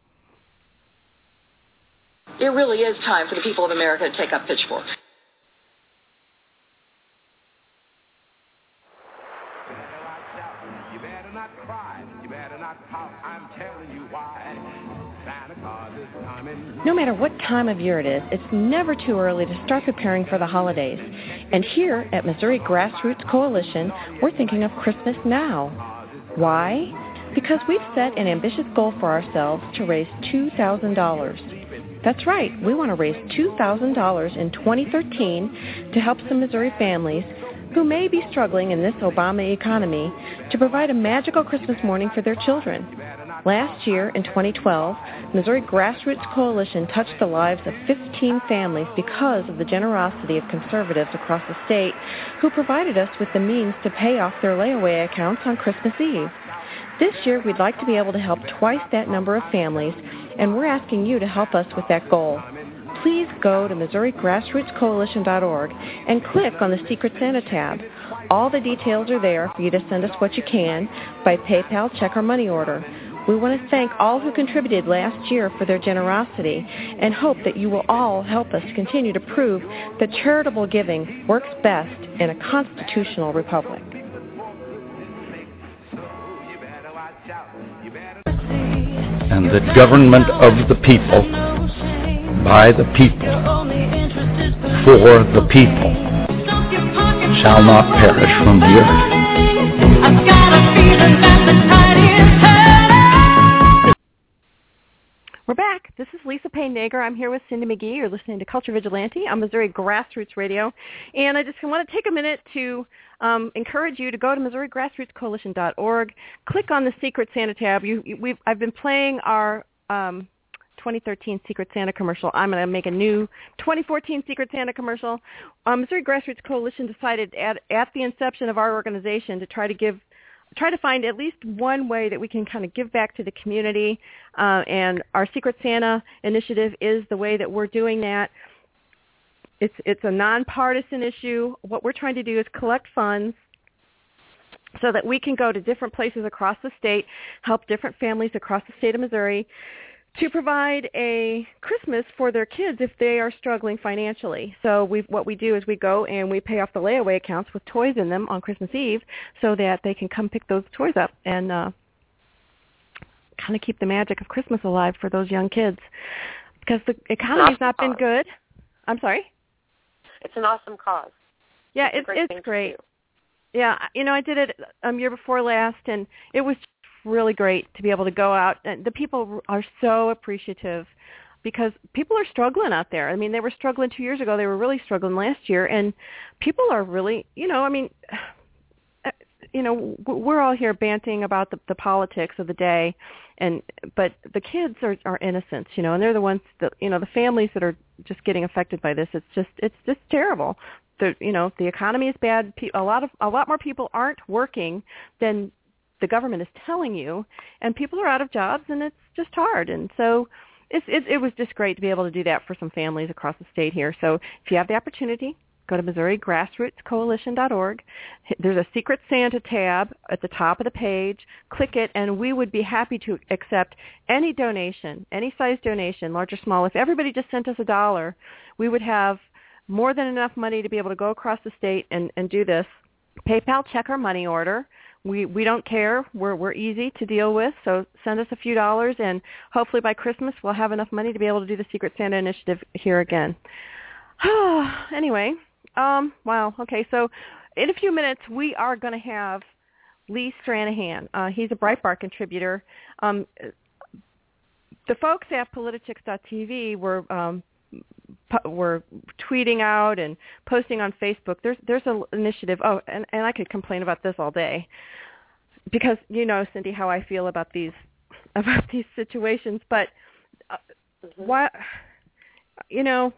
It really is time for the people of America to take up pitchforks. You better not cry. You better not pout. I'm telling you why. Santa Claus is coming. No matter what time of year it is, it's never too early to start preparing for the holidays. And here at Missouri Grassroots Coalition, we're thinking of Christmas now. Why? Because we've set an ambitious goal for ourselves to raise two thousand dollars. That's right. We want to raise two thousand dollars in twenty thirteen to help some Missouri families who may be struggling in this Obama economy to provide a magical Christmas morning for their children. Last year, in twenty twelve, Missouri Grassroots Coalition touched the lives of fifteen families because of the generosity of conservatives across the state who provided us with the means to pay off their layaway accounts on Christmas Eve. This year, we'd like to be able to help twice that number of families, and we're asking you to help us with that goal. Please go to Missouri Grassroots Coalition dot org and click on the Secret Santa tab. All the details are there for you to send us what you can by PayPal, check, or money order. We want to thank all who contributed last year for their generosity and hope that you will all help us continue to prove that charitable giving works best in a constitutional republic. And the government of the people, by the people, for the people, shall not perish from the earth. I've got a feeling that the tide is turning. We're back. This is Lisa Payne Nager. I'm here with Cindy McGee. You're listening to Culture Vigilante on Missouri Grassroots Radio. And I just want to take a minute to um, encourage you to go to Missouri Grassroots Coalition dot org. Click on the Secret Santa tab. You, we've, I've been playing our um, twenty thirteen Secret Santa commercial. I'm going to make a new twenty fourteen Secret Santa commercial. Um, Missouri Grassroots Coalition decided at, at the inception of our organization to try to give try to find at least one way that we can kind of give back to the community, uh, and our Secret Santa initiative is the way that we're doing that. It's it's a nonpartisan issue. What we're trying to do is collect funds so that we can go to different places across the state, help different families across the state of Missouri to provide a Christmas for their kids if they are struggling financially. So we, what we do is we go and we pay off the layaway accounts with toys in them on Christmas Eve so that they can come pick those toys up and uh, kind of keep the magic of Christmas alive for those young kids. Because the economy's not been good. I'm sorry? It's an awesome cause. Yeah, it's, it's, it's great. Yeah, you know, I did it um year before last, and it was really great to be able to go out. And the people are so appreciative because people are struggling out there. I mean, they were struggling two years ago. They were really struggling last year, and people are really, you know, I mean, you know, we're all here banting about the, the politics of the day, and but the kids are, are innocent, you know, and they're the ones that, you know, the families that are just getting affected by this. It's just, it's just terrible. The, you know, the economy is bad. A lot of, a lot more people aren't working than the government is telling you, and people are out of jobs, and it's just hard. And so it's, it, it was just great to be able to do that for some families across the state here. So if you have the opportunity, go to Missouri Grassroots Coalition dot org. There's a Secret Santa tab at the top of the page. Click it, and we would be happy to accept any donation, any size donation, large or small. If everybody just sent us a dollar, we would have more than enough money to be able to go across the state and, and do this. PayPal, check, or money order. We we don't care. We're we're easy to deal with. So send us a few dollars, and hopefully by Christmas we'll have enough money to be able to do the Secret Santa initiative here again. Anyway, um, wow. Okay, so in a few minutes we are going to have Lee Stranahan. Uh, he's a Breitbart contributor. Um, the folks at Politichicks dot T V were um, were tweeting out and posting on Facebook. There's there's an initiative. Oh, and, and I could complain about this all day because you know, Cindy, how I feel about these about these situations. But uh, mm-hmm. why, you know,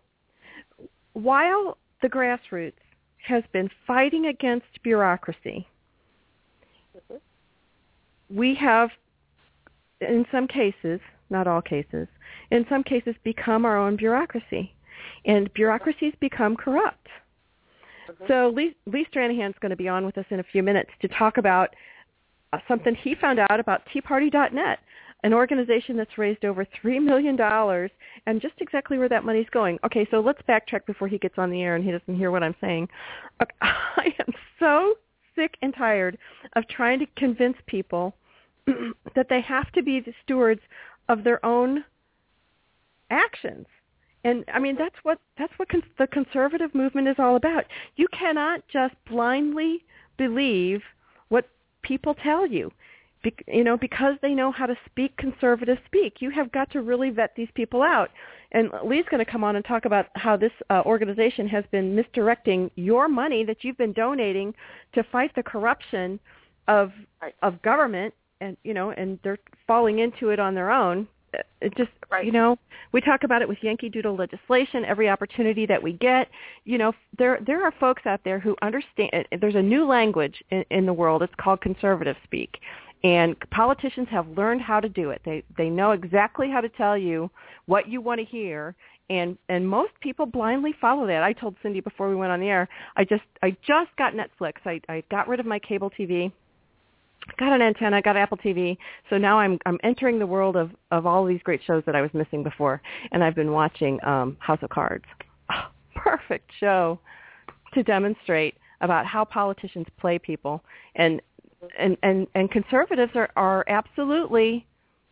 while the grassroots has been fighting against bureaucracy, mm-hmm. we have, in some cases, not all cases, in some cases, become our own bureaucracy. And bureaucracies become corrupt. Mm-hmm. So Lee, Lee Stranahan is going to be on with us in a few minutes to talk about uh, something he found out about Tea Party dot net, an organization that's raised over three million dollars, and just exactly where that money's going. Okay, so let's backtrack before he gets on the air and he doesn't hear what I'm saying. Okay, I am so sick and tired of trying to convince people that they have to be the stewards of their own actions. And I mean, that's what that's what cons- the conservative movement is all about. You cannot just blindly believe what people tell you, Be- you know, because they know how to speak conservative speak. You have got to really vet these people out. And Lee's going to come on and talk about how this uh, organization has been misdirecting your money that you've been donating to fight the corruption of of government and you know, and they're falling into it on their own. It just, right. you know, we talk about it with Yankee Doodle legislation. Every opportunity that we get, you know, there there are folks out there who understand. There's a new language in, in the world. It's called conservative speak, and politicians have learned how to do it. They they know exactly how to tell you what you want to hear, and and most people blindly follow that. I told Cindy before we went on the air, I just I just got Netflix. I I got rid of my cable T V. Got an antenna, got Apple T V, so now I'm I'm entering the world of, of all these great shows that I was missing before, and I've been watching um, House of Cards. Oh, perfect show to demonstrate about how politicians play people, and and, and, and conservatives are, are absolutely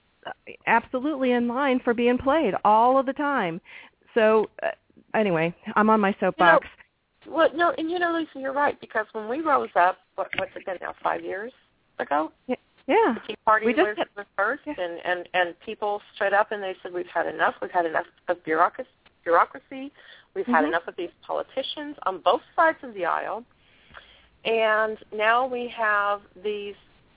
absolutely in line for being played all of the time. So uh, anyway, I'm on my soapbox. You know, well, no, and you know, Lisa, you're right, because when we rose up, what, what's it been now, five years ago? Yeah. yeah. The Tea Party we was, just, was first, yeah. and, and, and people stood up and they said, we've had enough. We've had enough of bureaucracy. bureaucracy. We've mm-hmm. had enough of these politicians on both sides of the aisle. And now we have these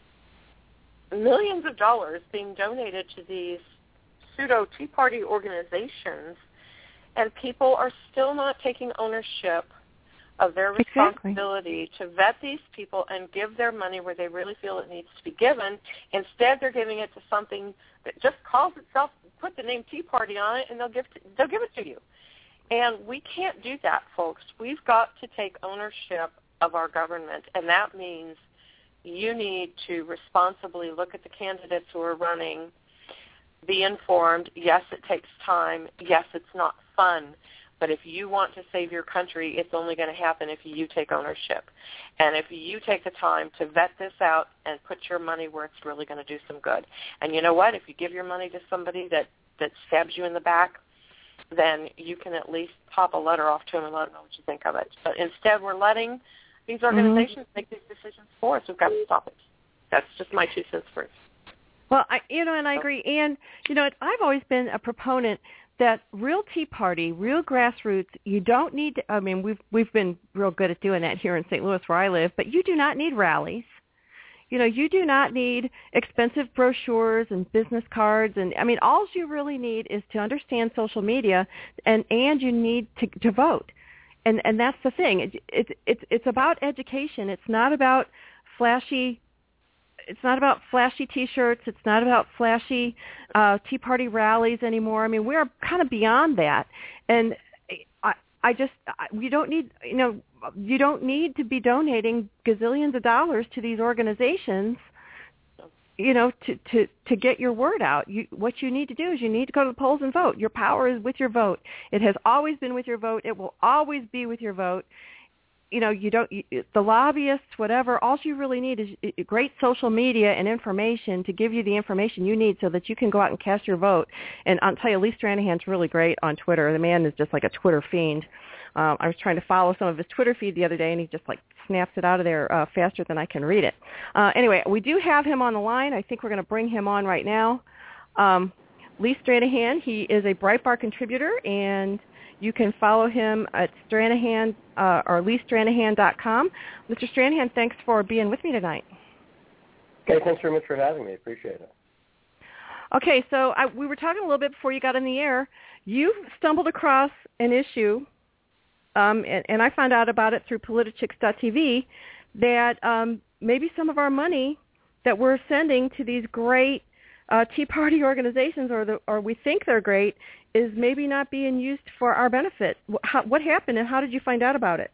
millions of dollars being donated to these pseudo-Tea Party organizations, and people are still not taking ownership of their responsibility exactly. to vet these people and give their money where they really feel it needs to be given. Instead, they're giving it to something that just calls itself, put the name Tea Party on it, and they'll give, to, they'll give it to you. And we can't do that, folks. We've got to take ownership of our government, and that means you need to responsibly look at the candidates who are running, be informed. Yes, it takes time. Yes, it's not fun. But if you want to save your country, it's only going to happen if you take ownership. And if you take the time to vet this out and put your money where it's really going to do some good. And you know what? If you give your money to somebody that, that stabs you in the back, then you can at least pop a letter off to them and let them know what you think of it. But instead, we're letting these organizations mm-hmm. make these decisions for us. We've got to stop it. That's just my two cents first. Well, I, you know, and I agree. And, you know, I've always been a proponent that real Tea Party, real grassroots, you don't need to, I mean, we've we've been real good at doing that here in Saint Louis where I live, but you do not need rallies. You know, you do not need expensive brochures and business cards. And, I mean, all you really need is to understand social media, and, and you need to, to vote. And and that's the thing. It, it, it's it's about education. It's not about flashy It's not about flashy T-shirts. It's not about flashy uh, Tea Party rallies anymore. I mean, we're kind of beyond that, and I, I just I, we don't need you know you don't need to be donating gazillions of dollars to these organizations, you know, to, to, to get your word out. You, what you need to do is you need to go to the polls and vote. Your power is with your vote. It has always been with your vote. It will always be with your vote. You know, you don't, you, the lobbyists, whatever, all you really need is great social media and information to give you the information you need so that you can go out and cast your vote. And I'll tell you, Lee Stranahan's really great on Twitter. The man is just like a Twitter fiend. Um, I was trying to follow some of his Twitter feed the other day, and he just like snaps it out of there uh, faster than I can read it. Uh, anyway, we do have him on the line. I think we're going to bring him on right now. Um, Lee Stranahan, he is a Breitbart contributor, and you can follow him at Stranahan uh, or lee stranahan dot com. Mister Stranahan, thanks for being with me tonight. Okay, thanks very much for having me. Appreciate it. Okay, so I, we were talking a little bit before you got in the air. You stumbled across an issue, um, and, and I found out about it through Politichicks dot T V, that um, maybe some of our money that we're sending to these great uh, Tea Party organizations, or the, or we think they're great, is maybe not being used for our benefit. How, what happened, and how did you find out about it?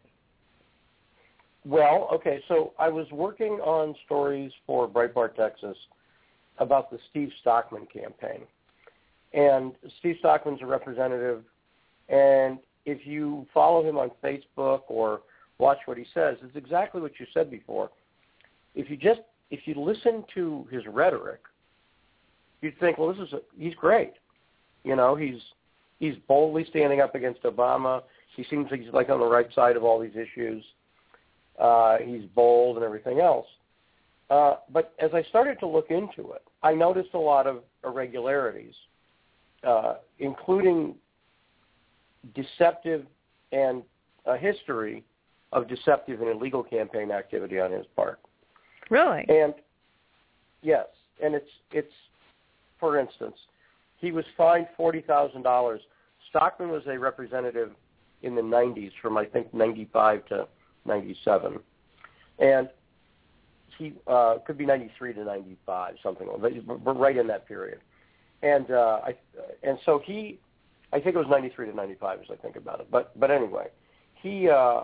Well, okay, so I was working on stories for Breitbart Texas about the Steve Stockman campaign. And Steve Stockman's a representative, and if you follow him on Facebook or watch what he says, it's exactly what you said before. If you just, if you listen to his rhetoric, you'd think, well, this is a, he's great. You know, he's he's boldly standing up against Obama. He seems like he's like on the right side of all these issues. Uh, he's bold and everything else. Uh, but as I started to look into it, I noticed a lot of irregularities, uh, including deceptive and a history of deceptive and illegal campaign activity on his part. Really? And yes, and it's it's for instance, he was fined forty thousand dollars. Stockman was a representative in the nineties, from I think ninety-five to ninety-seven, and he uh, could be ninety-three to ninety-five, something like that, but right in that period. And uh, I and so he, I think it was ninety-three to ninety-five as I think about it. But but anyway, he uh,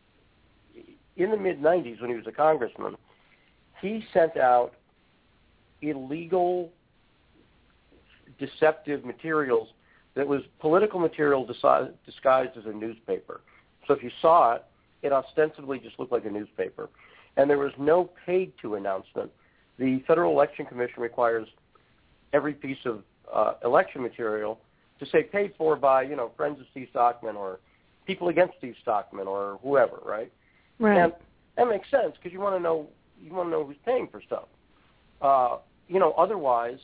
in the mid nineties when he was a congressman, he sent out illegal, deceptive materials that was political material disguised as a newspaper. So if you saw it, it ostensibly just looked like a newspaper. And there was no paid-to announcement. The Federal Election Commission requires every piece of uh, election material to say paid for by, you know, friends of Steve Stockman or people against Steve Stockman or whoever, right? Right. And that makes sense because you want to know you want to know who's paying for stuff. Uh, you know, otherwise,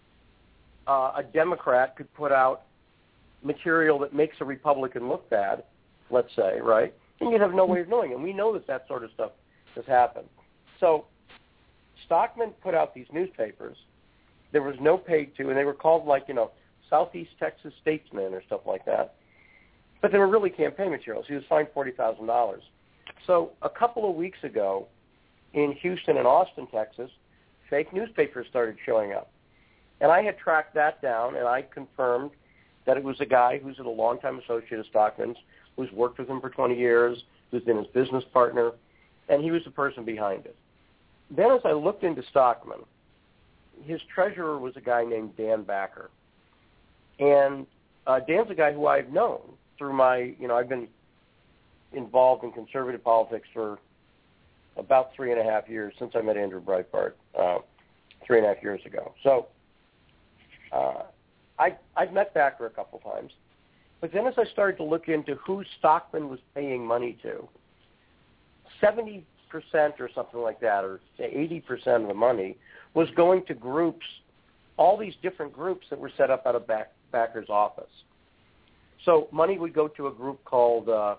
uh, a Democrat could put out material that makes a Republican look bad, let's say, right? And you'd have no way of knowing. And we know that that sort of stuff has happened. So Stockman put out these newspapers. There was no paid to, and they were called like, you know, Southeast Texas Statesman or stuff like that. But they were really campaign materials. He was fined forty thousand dollars. So a couple of weeks ago in Houston and Austin, Texas, fake newspapers started showing up. And I had tracked that down, and I confirmed that it was a guy who's a longtime associate of Stockman's, who's worked with him for twenty years, who's been his business partner, and he was the person behind it. Then as I looked into Stockman, his treasurer was a guy named Dan Backer. And uh, Dan's a guy who I've known through my, you know, I've been involved in conservative politics for about three and a half years since I met Andrew Breitbart uh, three and a half years ago. So uh, I, I've met Backer a couple times. But then as I started to look into who Stockman was paying money to, seventy percent or something like that, or eighty percent of the money was going to groups, all these different groups that were set up out of Back, Backer's office. So money would go to a group called, uh,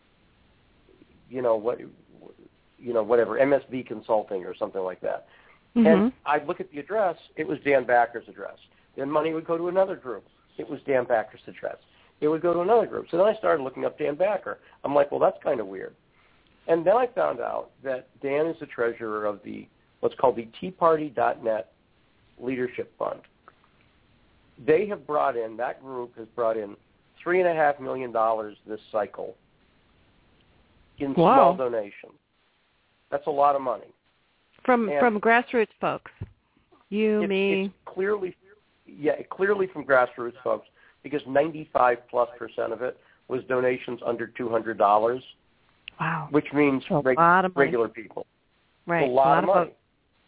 you know, what, you know, whatever, M S B Consulting or something like that. Mm-hmm. And I'd look at the address, it was Dan Backer's address. Then money would go to another group. It was Dan Backer's address. It would go to another group. So then I started looking up Dan Backer. I'm like, well, that's kind of weird. And then I found out that Dan is the treasurer of the what's called the Tea Party dot net Leadership Fund. They have brought in, that group has brought in three and a half million dollars this cycle in wow. small donations. That's a lot of money. From and from grassroots folks. You, it, me. It's clearly, yeah, clearly from grassroots folks, because ninety-five plus percent of it was donations under two hundred dollars. Wow. Which means reg- regular people. Right. It's a lot, a lot of money. Folks.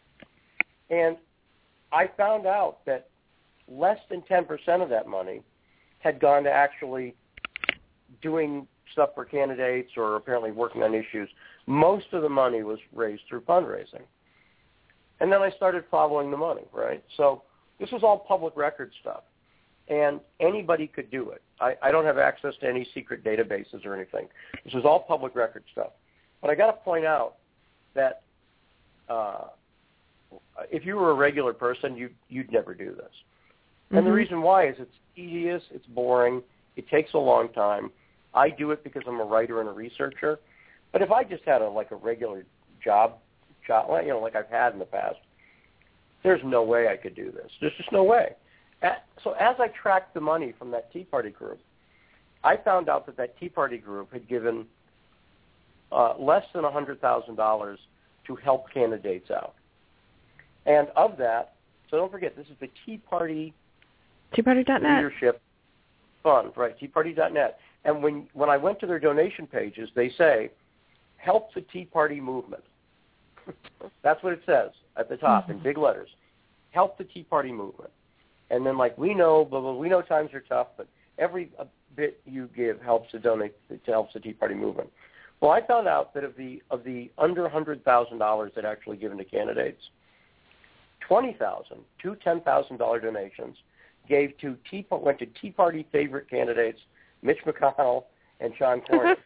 And I found out that less than ten percent of that money had gone to actually doing stuff for candidates or apparently working on issues. Most of the money was raised through fundraising. And then I started following the money, right? So this was all public record stuff. And anybody could do it. I, I don't have access to any secret databases or anything. This was all public record stuff. But I got to point out that uh, if you were a regular person, you, you'd never do this. And mm-hmm. the reason why is it's tedious, it's boring, it takes a long time. I do it because I'm a writer and a researcher. But if I just had a like a regular job, job, you know, like I've had in the past, there's no way I could do this. There's just no way. So as I tracked the money from that Tea Party group, I found out that that Tea Party group had given uh, less than one hundred thousand dollars to help candidates out. And of that, so don't forget, this is the Tea Party Tea Party dot net Leadership Fund, right, Tea Party dot net. And when, when I went to their donation pages, they say, help the Tea Party movement. That's what it says at the top mm-hmm. in big letters. Help the Tea Party movement. And then, like, we know, blah, blah, we know times are tough, but every bit you give helps to donate to helps the Tea Party movement. Well, I found out that of the of the under one hundred thousand dollars that actually given to candidates, twenty thousand, two ten thousand dollars donations gave to Tea went to Tea Party favorite candidates Mitch McConnell and Sean Cornyn.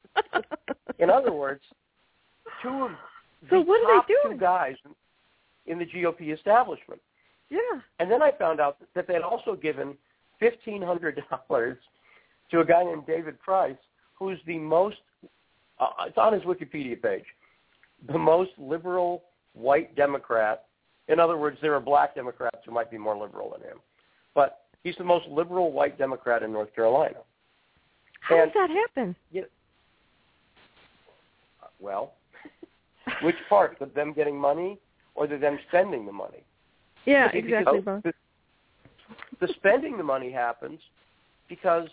In other words, two of so the what top are they doing? two guys in the G O P establishment. Yeah. And then I found out that they had also given fifteen hundred dollars to a guy named David Price, who's the most, uh, it's on his Wikipedia page, the most liberal white Democrat. In other words, there are black Democrats who might be more liberal than him. But he's the most liberal white Democrat in North Carolina. How and, does that happen? You know, well, which part? Of them getting money or the them spending the money? Yeah, because exactly. Both. The, the spending the money happens because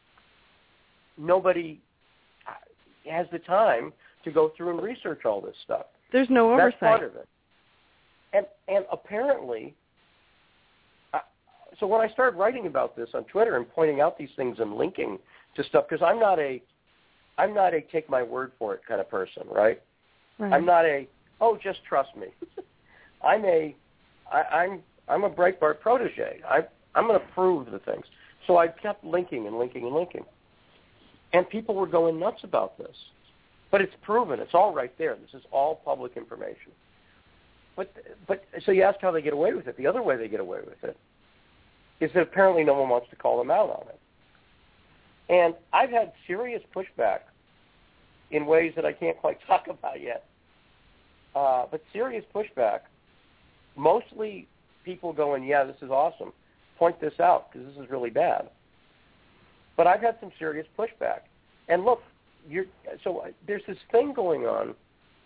nobody has the time to go through and research all this stuff. There's no oversight. That's part of it. And and apparently, uh, so when I started writing about this on Twitter and pointing out these things and linking to stuff, because I'm not a, I'm not a take my word for it kind of person, right? Right. I'm not a oh just trust me. I'm a, I, I'm I'm a Breitbart protege. I I'm going to prove the things. So I kept linking and linking and linking, and people were going nuts about this. But it's proven. It's all right there. This is all public information. But but so you ask how they get away with it. The other way they get away with it is that apparently no one wants to call them out on it. And I've had serious pushback in ways that I can't quite talk about yet. Uh, but serious pushback, mostly people going, yeah, this is awesome. Point this out because this is really bad. But I've had some serious pushback. And look, you're, so there's this thing going on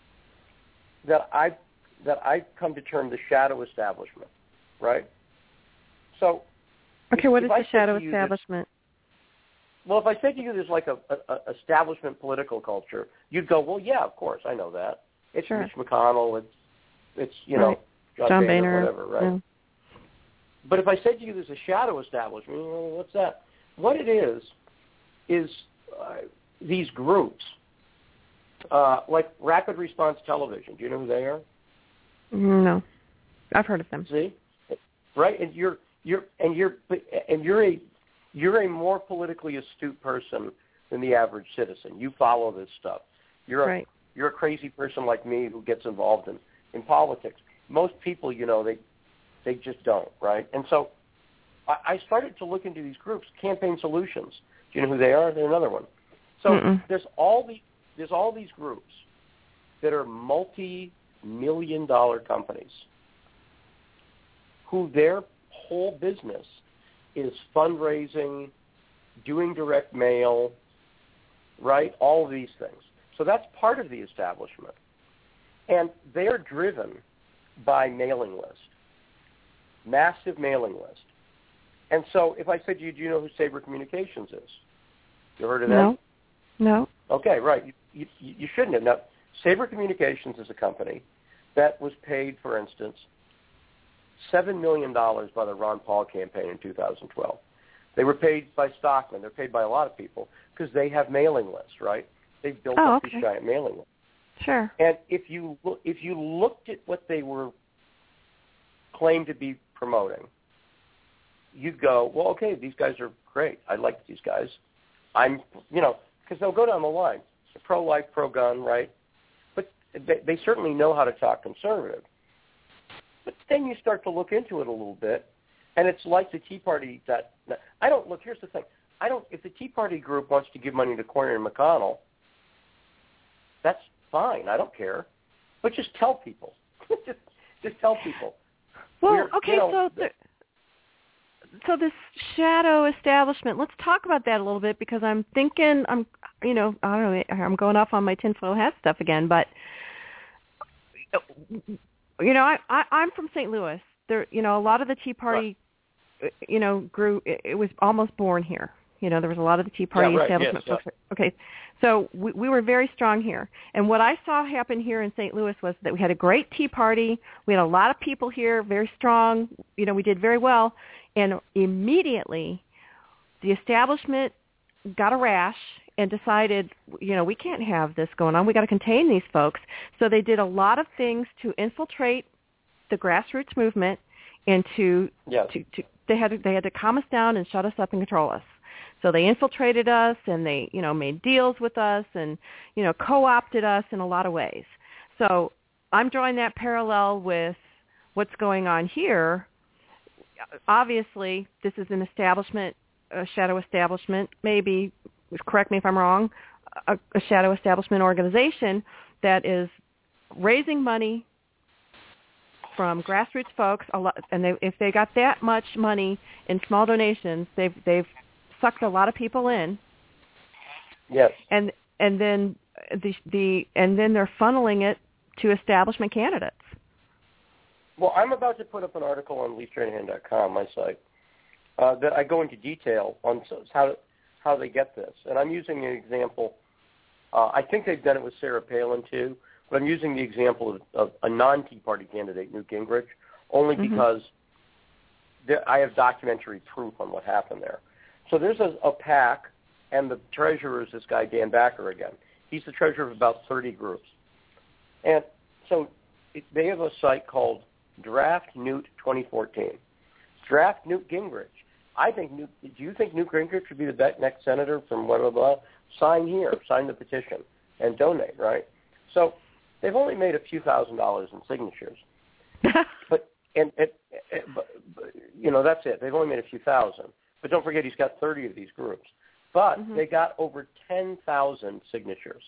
that I that I've come to term the shadow establishment, right? So, okay, if, what if is I the shadow this, establishment? Well, if I say to you there's like a, a, a establishment political culture, you'd go, well, yeah, of course, I know that. It's sure. Mitch McConnell, it's it's you right. know John, John Boehner, Boehner, whatever, right? Yeah. But if I said to you there's a shadow establishment, well, what's that? What it is is uh, these groups, uh, like Rapid Response Television. Do you know who they are? No, I've heard of them. See, right? And you're you're and you're and you're a you're a more politically astute person than the average citizen. You follow this stuff. You're a right. you're a crazy person like me who gets involved in, in politics. Most people, you know, they they just don't, right? And so I, I started to look into these groups. Campaign Solutions. Do you know who they are? They're another one. So Mm-mm. there's all these there's all these groups that are multi-million dollar companies who their whole business is fundraising, doing direct mail, right? All of these things. So that's part of the establishment. And they're driven by mailing list, massive mailing list. And so if I said to you, do you know who Sabre Communications is? You heard of them? No. No. Okay, right. You, you, you shouldn't have. Now, Sabre Communications is a company that was paid, for instance, seven million dollars by the Ron Paul campaign in two thousand twelve. They were paid by Stockman. They're paid by a lot of people because they have mailing lists, right? They've built oh, up okay. these giant mailing lists. Sure. And if you look, if you looked at what they were claimed to be promoting, you'd go, well, okay, these guys are great. I like these guys. I'm, you know, because they'll go down the line. So pro-life, pro-gun, right? But they, they certainly know how to talk conservative. But then you start to look into it a little bit, and it's like the Tea Party that I don't look. Here's the thing: I don't. If the Tea Party group wants to give money to Cornyn and McConnell, that's fine. I don't care. But just tell people. just, just tell people. Well, We're, okay, you know, so. The- So this shadow establishment, let's talk about that a little bit because I'm thinking, I'm, you know, I don't know, I'm going off on my tinfoil hat stuff again, but, you know, I, I, I'm from Saint Louis. There, you know, a lot of the Tea Party, right. you know, grew, it, it was almost born here. You know, there was a lot of the Tea Party yeah, right, establishment. yes, yes. Okay, so we, we were very strong here. And what I saw happen here in Saint Louis was that we had a great Tea Party. We had a lot of people here, very strong. You know, we did very well. And immediately the establishment got a rash and decided, you know, we can't have this going on. We got to contain these folks. So they did a lot of things to infiltrate the grassroots movement and to, yes. to, to they had to, they had to calm us down and shut us up and control us. So they infiltrated us and they, you know, made deals with us and, you know, co-opted us in a lot of ways. So I'm drawing that parallel with what's going on here obviously this is an establishment, a shadow establishment, maybe, correct me if I'm wrong, a, a shadow establishment organization that is raising money from grassroots folks, a lot, and they, if they got that much money in small donations, they've they've sucked a lot of people in. Yes. And and then the the and then they're funneling it to establishment candidates. Well, I'm about to put up an article on leaf tranahan dot com, my site, uh, that I go into detail on how how they get this, and I'm using an example. Uh, I think they've done it with Sarah Palin too. But I'm using the example of, of a non-Tea Party candidate, Newt Gingrich, only mm-hmm. because there, I have documentary proof on what happened there. So there's a, a PAC, and the treasurer is this guy, Dan Backer, again. He's the treasurer of about thirty groups. And so it, they have a site called Draft Newt twenty fourteen. Draft Newt Gingrich. I think Newt, do you think Newt Gingrich should be the next senator from blah, blah, blah? Sign here, sign the petition, and donate, right? So they've only made a few thousand dollars in signatures, but and, and, and but, but, you know that's it. They've only made a few thousand. But don't forget, he's got thirty of these groups. But mm-hmm. they got over ten thousand signatures.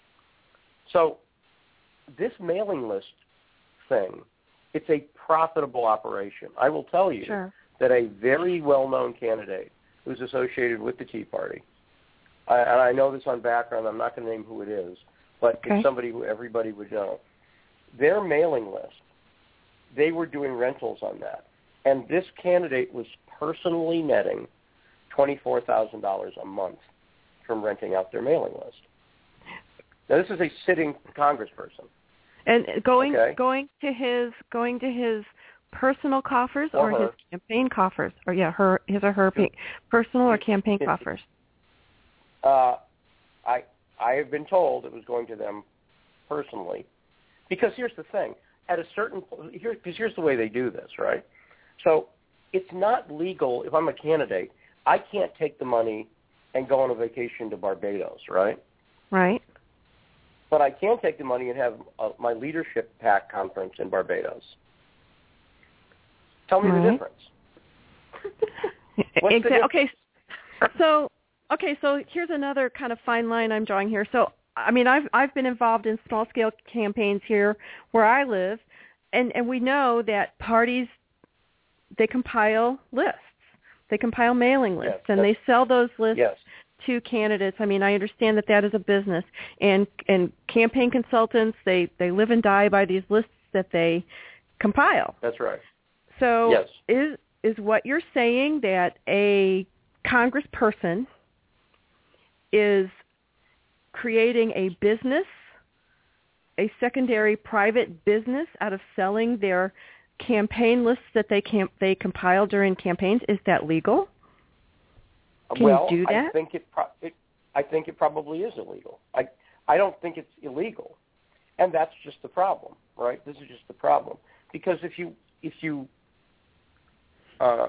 So this mailing list thing, it's a profitable operation. I will tell you sure. that a very well-known candidate who's associated with the Tea Party, I, and I know this on background. I'm not going to name who it is. But okay. it's somebody who everybody would know. Their mailing list, they were doing rentals on that. And this candidate was personally netting twenty-four thousand dollars a month from renting out their mailing list. Now, this is a sitting congressperson. And going okay? going to his going to his personal coffers or, or his campaign coffers? Or, yeah, her his or her Sure. personal or campaign coffers? Uh, I... I have been told it was going to them personally, because here's the thing: at a certain here, because here's the way they do this, right? So it's not legal. If I'm a candidate, I can't take the money and go on a vacation to Barbados, right? Right. But I can take the money and have uh, my leadership PAC conference in Barbados. Tell me right. the difference. exactly. The difference? Okay. So. Okay, so here's another kind of fine line I'm drawing here. So, I mean, I've I've been involved in small-scale campaigns here where I live, and, and we know that parties, they compile lists. They compile mailing lists, yes, and they sell those lists yes. to candidates. I mean, I understand that that is a business. And and campaign consultants, they, they live and die by these lists that they compile. That's right. So yes. is is what you're saying that a congressperson is creating a business, a secondary private business out of selling their campaign lists that they camp, they compile during campaigns? Is that legal? Can well, you do that? I think it, pro- it. I think it probably is illegal. I I don't think it's illegal, and that's just the problem, right? This is just the problem, because if you if you uh,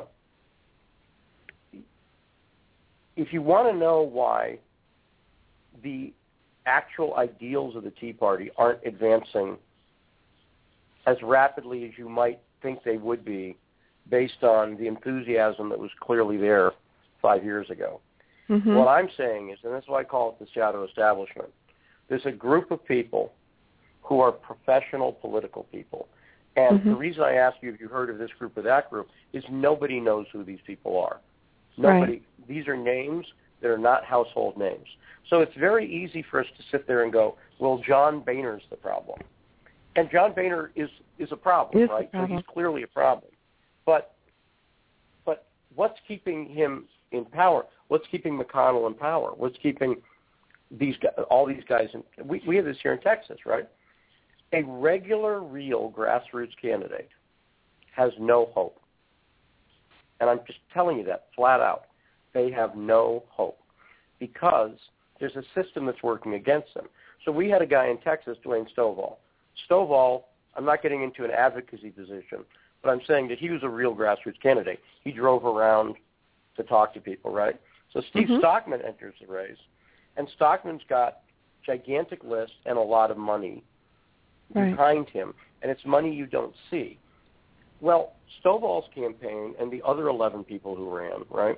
if you want to know why the actual ideals of the Tea Party aren't advancing as rapidly as you might think they would be based on the enthusiasm that was clearly there five years ago. Mm-hmm. What I'm saying is, and that's why I call it the shadow establishment, there's a group of people who are professional political people. And mm-hmm. the reason I ask you if you heard of this group or that group is nobody knows who these people are. Nobody. Right. These are names that are not household names. So it's very easy for us to sit there and go, well, John Boehner's the problem. And John Boehner is, is a problem, is right? Problem. So he's clearly a problem. But but what's keeping him in power? What's keeping McConnell in power? What's keeping these guys, all these guys in? We, we have this here in Texas, right? A regular, real grassroots candidate has no hope. And I'm just telling you that flat out. They have no hope because there's a system that's working against them. So we had a guy in Texas, Dwayne Stovall. Stovall, I'm not getting into an advocacy position, but I'm saying that he was a real grassroots candidate. He drove around to talk to people, right? So Steve mm-hmm. Stockman enters the race, and Stockman's got gigantic lists and a lot of money right. behind him, and it's money you don't see. Well, Stovall's campaign and the other eleven people who ran, right,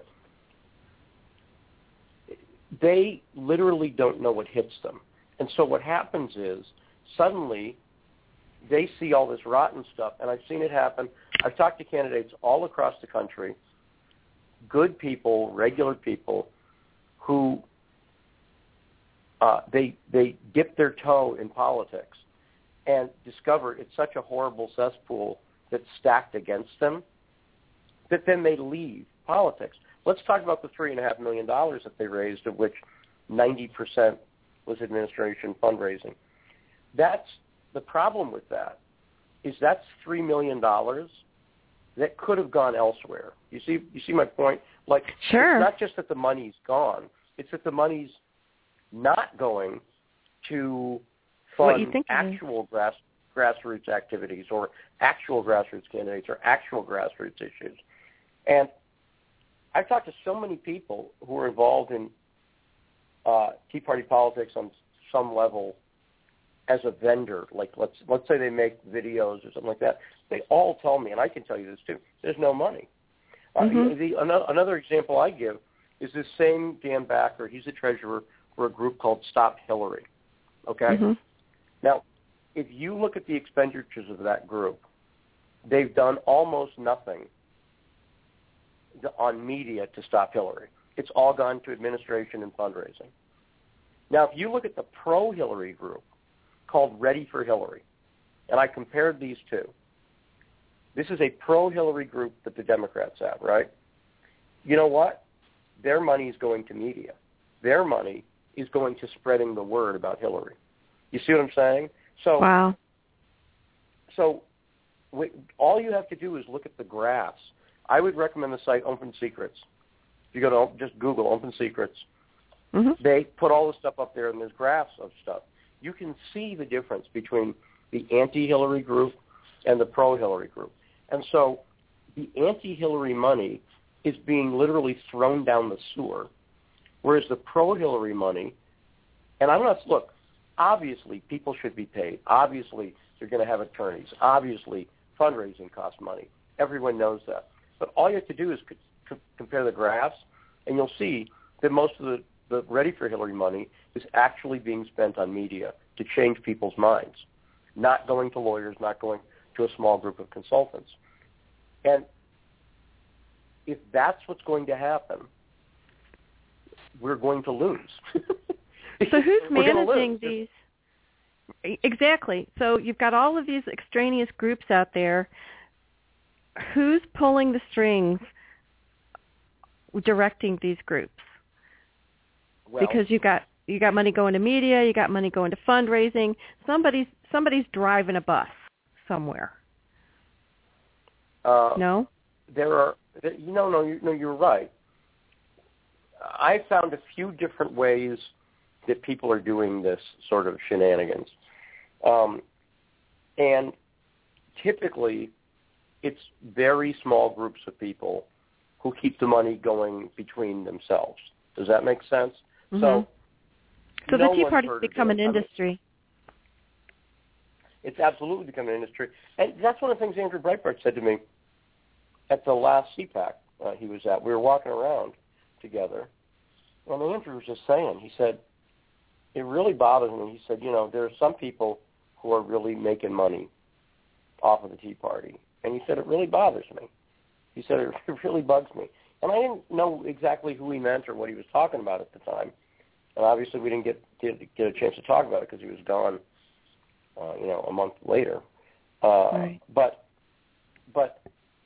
they literally don't know what hits them. And so what happens is suddenly they see all this rotten stuff, and I've seen it happen. I've talked to candidates all across the country, good people, regular people, who uh, they they dip their toe in politics and discover it's such a horrible cesspool that's stacked against them that then they leave politics. Let's talk about the three and a half million dollars that they raised, of which ninety percent was administration fundraising. That's the problem with that. Is that's three million dollars that could have gone elsewhere. You see, you see my point? Like, sure. It's not just that the money's gone; it's that the money's not going to fund actual grass, grassroots activities or actual grassroots candidates or actual grassroots issues. And I've talked to so many people who are involved in uh, Tea Party politics on some level as a vendor. Like, let's let's say they make videos or something like that. They all tell me, and I can tell you this too, there's no money. Mm-hmm. Uh, the, another, another example I give is this same Dan Backer. He's the treasurer for a group called Stop Hillary. Okay? Mm-hmm. Now, if you look at the expenditures of that group, they've done almost nothing on media to stop Hillary. It's all gone to administration and fundraising. Now, if you look at the pro-Hillary group called Ready for Hillary, and I compared these two, this is a pro-Hillary group that the Democrats have, right? You know what? Their money is going to media. Their money is going to spreading the word about Hillary. You see what I'm saying? So, wow. So w- all you have to do is look at the graphs. I would recommend the site Open Secrets. If you go to just Google Open Secrets, mm-hmm. they put all the stuff up there, and there's graphs of stuff. You can see the difference between the anti-Hillary group and the pro-Hillary group. And so the anti-Hillary money is being literally thrown down the sewer, whereas the pro-Hillary money, and I'm not, look, obviously people should be paid. Obviously they're going to have attorneys. Obviously fundraising costs money. Everyone knows that. But all you have to do is c- compare the graphs, and you'll see that most of the, the Ready for Hillary money is actually being spent on media to change people's minds, not going to lawyers, not going to a small group of consultants. And if that's what's going to happen, we're going to lose. So who's managing these? Exactly. So you've got all of these extraneous groups out there. Who's pulling the strings, directing these groups? Well, because you got you got money going to media, you got money going to fundraising. Somebody's somebody's driving a bus somewhere. Uh, no, there are. You know, no, you, no, you're right. I found a few different ways that people are doing this sort of shenanigans, um, and typically, it's very small groups of people who keep the money going between themselves. Does that make sense? Mm-hmm. So, so no the Tea Party's become an industry. I mean, it's absolutely become an industry, and that's one of the things Andrew Breitbart said to me at the last C PAC uh, he was at. We were walking around together, and Andrew was just saying, he said, it really bothers me. He said, you know, there are some people who are really making money off of the Tea Party. And he said, it really bothers me. He said, it really bugs me. And I didn't know exactly who he meant or what he was talking about at the time. And obviously we didn't get get, get a chance to talk about it because he was gone, uh, you know, a month later. Uh, right. But but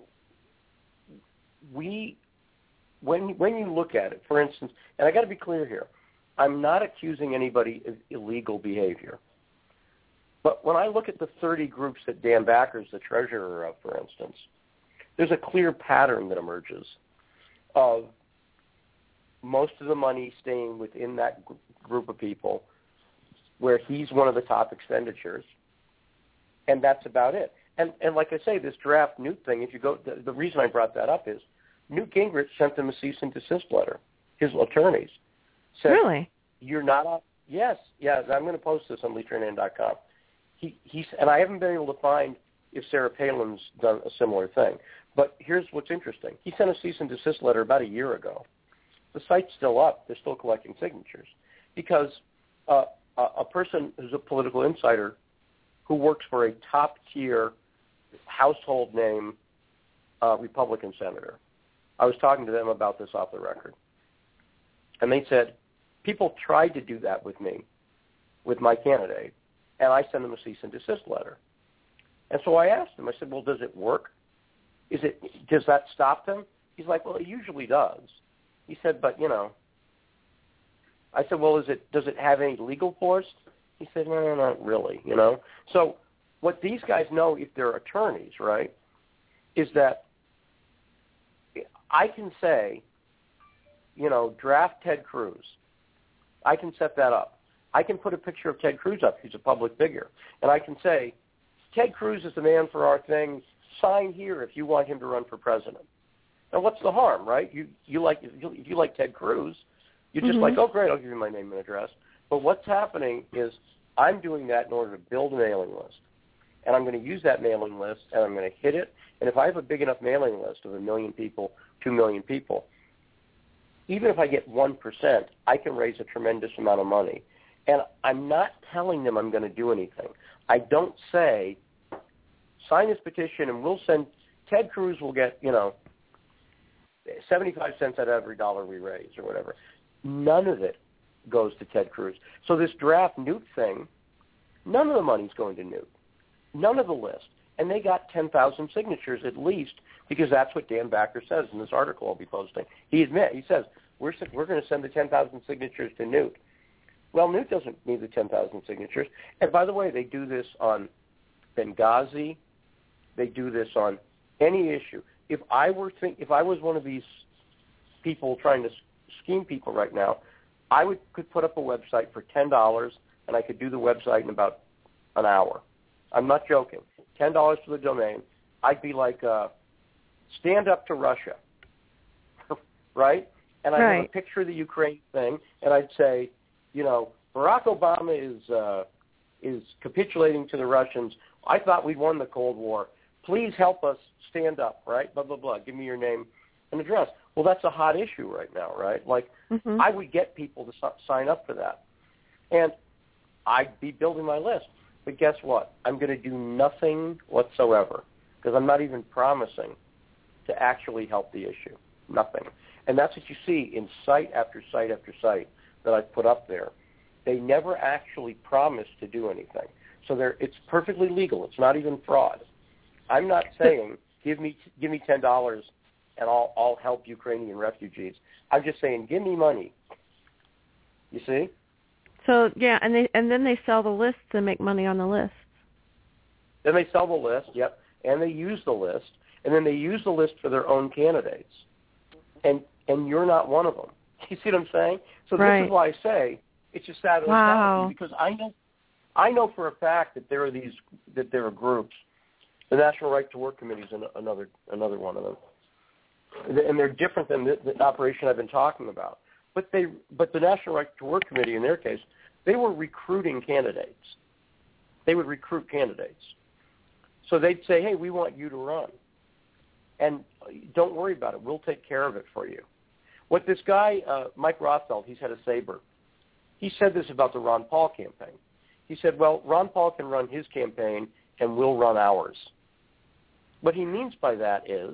we, when when you look at it, for instance, and I got to be clear here, I'm not accusing anybody of illegal behavior. But when I look at the thirty groups that Dan Backer's the treasurer of, for instance, there's a clear pattern that emerges of most of the money staying within that gr- group of people where he's one of the top expenditures, and that's about it. And and like I say, this draft Newt thing, if you go, the, the reason I brought that up is Newt Gingrich sent them a cease and desist letter. His attorneys said, really? You're not on, yes, yeah, I'm going to post this on lee trahan dot com. He, he's, and I haven't been able to find if Sarah Palin's done a similar thing. But here's what's interesting. He sent a cease and desist letter about a year ago. The site's still up. They're still collecting signatures because uh, a, a person who's a political insider who works for a top-tier household name uh, Republican senator, I was talking to them about this off the record. And they said, people tried to do that with me, with my candidate, and I sent them a cease and desist letter. And so I asked him, I said, well, does it work? Is it, does that stop them? He's like, well, it usually does. He said, but, you know. I said, well, is it, does it have any legal force? He said, no, not really, you know. So what these guys know, if they're attorneys, right, is that I can say, you know, draft Ted Cruz. I can set that up. I can put a picture of Ted Cruz up. He's a public figure. And I can say, Ted Cruz is the man for our thing. Sign here if you want him to run for president. Now, what's the harm, right? You you like if you, if you like Ted Cruz, you're just mm-hmm. like, oh, great, I'll give you my name and address. But what's happening is I'm doing that in order to build a mailing list. And I'm going to use that mailing list, and I'm going to hit it. And if I have a big enough mailing list of a million people, two million people, even if I get one percent, I can raise a tremendous amount of money. And I'm not telling them I'm going to do anything. I don't say, sign this petition and we'll send, Ted Cruz will get, you know, seventy-five cents out of every dollar we raise or whatever. None of it goes to Ted Cruz. So this draft Newt thing, none of the money's going to Newt. None of the list. And they got ten thousand signatures at least because that's what Dan Backer says in this article I'll be posting. He admit, he says, we're, we're going to send the ten thousand signatures to Newt. Well, Newt doesn't need the ten thousand signatures. And by the way, they do this on Benghazi. They do this on any issue. If I were think, if I was one of these people trying to scheme people right now, I would could put up a website for ten dollars, and I could do the website in about an hour. I'm not joking. ten dollars for the domain. I'd be like, uh, stand up to Russia, right? And I'd right. have a picture of the Ukraine thing, and I'd say, you know, Barack Obama is uh, is capitulating to the Russians. I thought we'd won the Cold War. Please help us stand up, right? Blah, blah, blah. Give me your name and address. Well, that's a hot issue right now, right? Like, mm-hmm. I would get people to s- sign up for that. And I'd be building my list. But guess what? I'm going to do nothing whatsoever because I'm not even promising to actually help the issue. Nothing. And that's what you see in site after site after site that I've put up there. They never actually promise to do anything. So they're, it's perfectly legal. It's not even fraud. I'm not saying give me give me ten dollars and I'll I'll help Ukrainian refugees. I'm just saying give me money. You see? So yeah, and they and then they sell the lists and make money on the list. Then they sell the list, yep, and they use the list, and then they use the list for their own candidates. And and you're not one of them. You see what I'm saying? So right. This is why I say it's just that wow. because I know I know for a fact that there are these that there are groups. The National Right to Work Committee is another another one of them, and they're different than the, the operation I've been talking about. But they, but the National Right to Work Committee, in their case, they were recruiting candidates. They would recruit candidates. So they'd say, "Hey, we want you to run, and don't worry about it. We'll take care of it for you." What this guy, uh, Mike Rothfeld, he's head of SABR, he said this about the Ron Paul campaign. He said, "Well, Ron Paul can run his campaign, and we'll run ours." What he means by that is,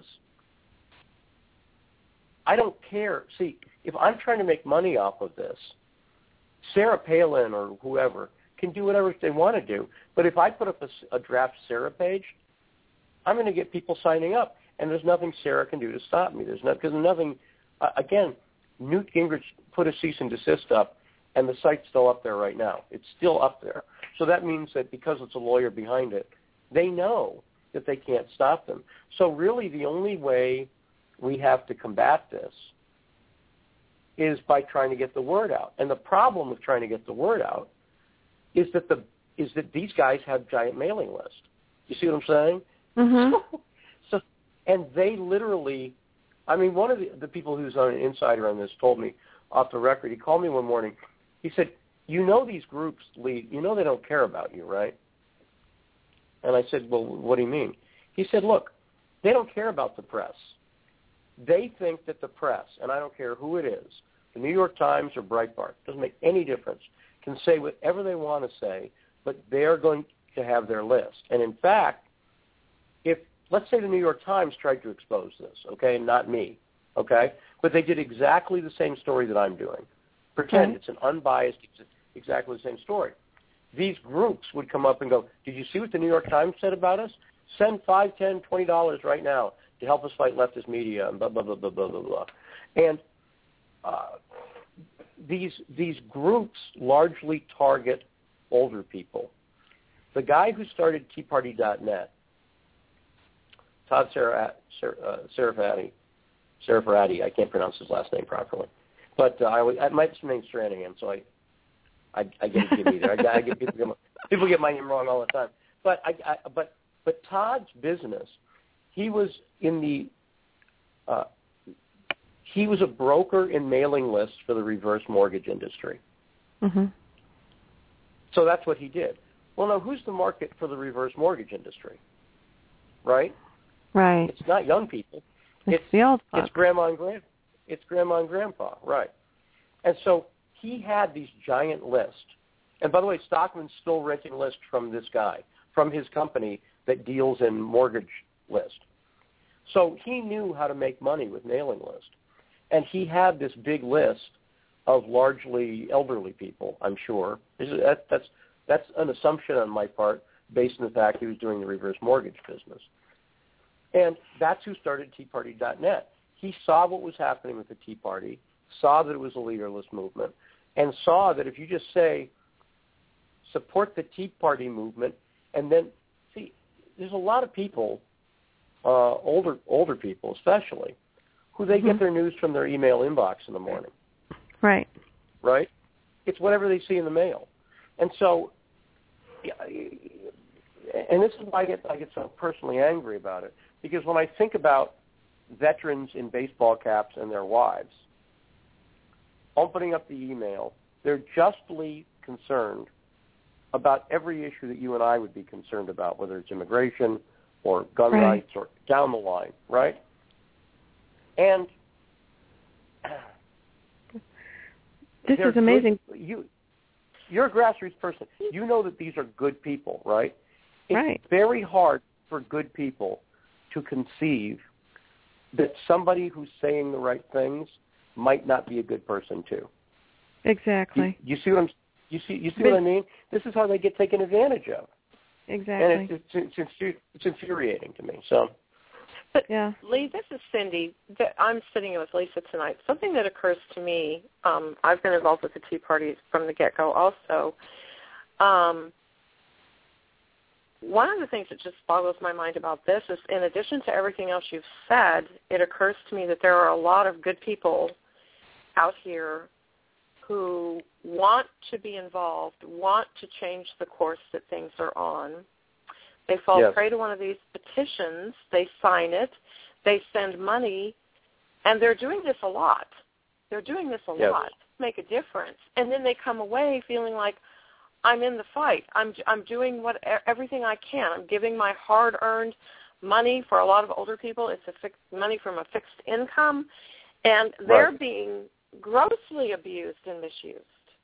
I don't care. See, if I'm trying to make money off of this, Sarah Palin or whoever can do whatever they want to do. But if I put up a, a draft Sarah page, I'm going to get people signing up, and there's nothing Sarah can do to stop me. There's no, because nothing. Uh, again, Newt Gingrich put a cease and desist up, and the site's still up there right now. It's still up there. So that means that because it's a lawyer behind it, they know that they can't stop them. So really the only way we have to combat this is by trying to get the word out. And the problem with trying to get the word out is that the is that these guys have giant mailing lists. You see what I'm saying? Mm-hmm. So, and they literally, I mean, one of the, the people who's on an insider on this told me off the record, he called me one morning, he said, you know these groups, Lee, you know they don't care about you, right? And I said, well, what do you mean? He said, look, they don't care about the press. They think that the press, and I don't care who it is, the New York Times or Breitbart, doesn't make any difference, can say whatever they want to say, but they're going to have their list. And in fact, if, let's say the New York Times tried to expose this, okay, not me, okay, but they did exactly the same story that I'm doing. Pretend it's an unbiased, exactly the same story. These groups would come up and go, did you see what the New York Times said about us? Send five, ten, twenty dollars right now to help us fight leftist media and blah, blah, blah, blah, blah, blah, blah. And uh, these these groups largely target older people. The guy who started Tea Party dot net, Todd Serafati, Serafati, Serafati, I can't pronounce his last name properly, but uh, I, I my name's Stranahan, so I I, I get it either. I, I get people, people get my name wrong all the time. But I, I but but Todd's business, he was in the uh, he was a broker in mailing lists for the reverse mortgage industry. Mm-hmm. So that's what he did. Well, now who's the market for the reverse mortgage industry? Right? Right. It's not young people. It's, it's the old It's grandma and grand. It's grandma and grandpa. Right. And so he had these giant lists. And by the way, Stockman's still renting lists from this guy, from his company that deals in mortgage list. So he knew how to make money with mailing list. And he had this big list of largely elderly people, I'm sure. That, that's, that's an assumption on my part based on the fact he was doing the reverse mortgage business. And that's who started Tea Party dot net. He saw what was happening with the Tea Party, saw that it was a leaderless movement, and saw that if you just say, support the Tea Party movement, and then, see, there's a lot of people, uh, older older people especially, who they mm-hmm. get their news from their email inbox in the morning. Right. Right? It's whatever they see in the mail. And so, and this is why I get, I get so personally angry about it, because when I think about veterans in baseball caps and their wives opening up the email, they're justly concerned about every issue that you and I would be concerned about, whether it's immigration or gun right. rights or down the line, right? And this is amazing. Good, you, you're a grassroots person. You know that these are good people, right? It's right. very hard for good people to conceive that somebody who's saying the right things might not be a good person too. Exactly. You, you see what I'm you see you see but, what I mean? This is how they get taken advantage of. Exactly. And it's it's, it's, it's infuriating to me. So. But yeah. Lee, this is Cindy. I'm sitting with Lisa tonight. Something that occurs to me, um, I've been involved with the Tea Party from the get-go also. Um, one of the things that just boggles my mind about this is, in addition to everything else you've said, it occurs to me that there are a lot of good people out here who want to be involved, want to change the course that things are on. They fall yes. prey to one of these petitions. They sign it. They send money. And they're doing this a lot. They're doing this a yes. lot to make a difference. And then they come away feeling like, I'm in the fight. I'm I'm doing what everything I can. I'm giving my hard-earned money. For a lot of older people, it's a fixed money from a fixed income. And they're right. being grossly abused and misused.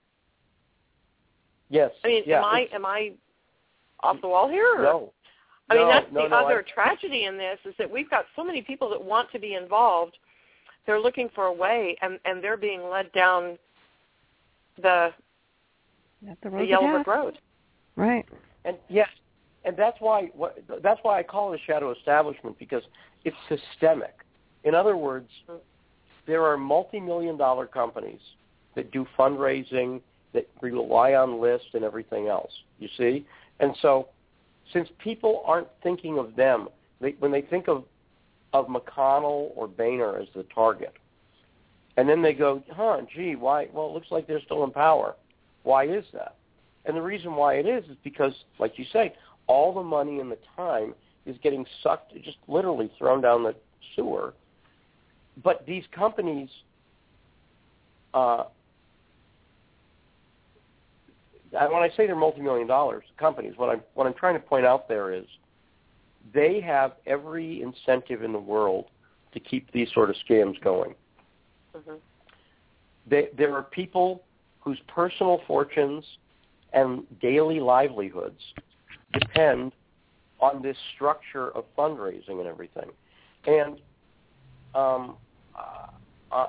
Yes. I mean, yeah, am I am I off the wall here? Or? No. I mean, no, that's no, the no, other I... tragedy in this is that we've got so many people that want to be involved. They're looking for a way, and, and they're being led down the, the, the yellow brick road. Right. And yes, and that's why what, that's why I call it a shadow establishment, because it's systemic. In other words, mm-hmm. there are multi-million dollar companies that do fundraising, that rely on lists and everything else, you see? And so since people aren't thinking of them, they, when they think of, of McConnell or Boehner as the target, and then they go, huh, gee, why? Well, it looks like they're still in power. Why is that? And the reason why it is is because, like you say, all the money and the time is getting sucked, just literally thrown down the sewer. But these companies... Uh, when I say they're multi-million dollars companies, what I'm what I'm trying to point out there is they have every incentive in the world to keep these sort of scams going. Mm-hmm. They, there are people whose personal fortunes and daily livelihoods depend on this structure of fundraising and everything. And um, uh, uh,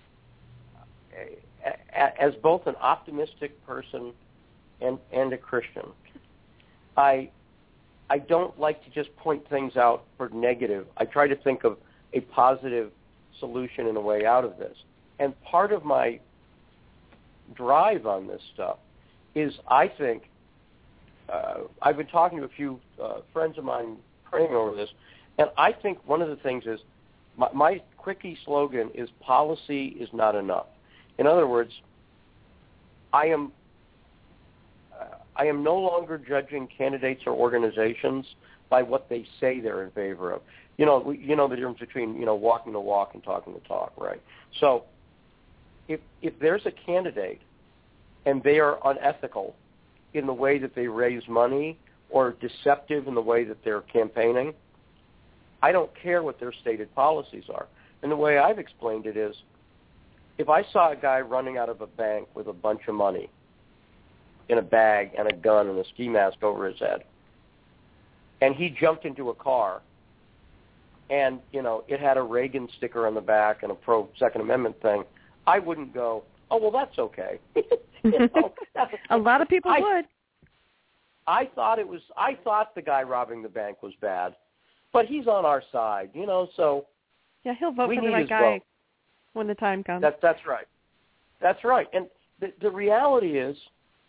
as both an optimistic person and, and a Christian, I I don't like to just point things out for negative. I try to think of a positive solution and a way out of this. And part of my drive on this stuff is I think, uh, I've been talking to a few uh, friends of mine praying over this, and I think one of the things is, my, my quickie slogan is policy is not enough. In other words, I am uh, I am no longer judging candidates or organizations by what they say they're in favor of. You know, we, you know the difference between, you know, walking the walk and talking the talk, right? So if if there's a candidate and they are unethical in the way that they raise money or deceptive in the way that they're campaigning, I don't care what their stated policies are. And the way I've explained it is, if I saw a guy running out of a bank with a bunch of money in a bag and a gun and a ski mask over his head, and he jumped into a car and, you know, it had a Reagan sticker on the back and a pro-Second Amendment thing, I wouldn't go, oh, well, that's okay. you know, that's, a lot of people I, would. I thought it was, I thought the guy robbing the bank was bad, but he's on our side, you know, so yeah, he'll vote we for the need right his guy vote. When the time comes. That, that's right. That's right. And the, the reality is,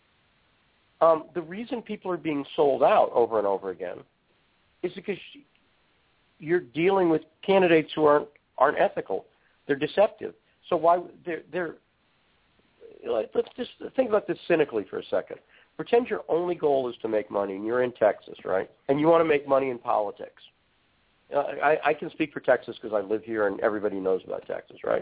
um, the reason people are being sold out over and over again is because you're dealing with candidates who aren't aren't ethical. They're deceptive. So why they're they're let's just think about this cynically for a second. Pretend your only goal is to make money, and you're in Texas, right? And you want to make money in politics. Uh, I, I can speak for Texas because I live here, and everybody knows about Texas, right?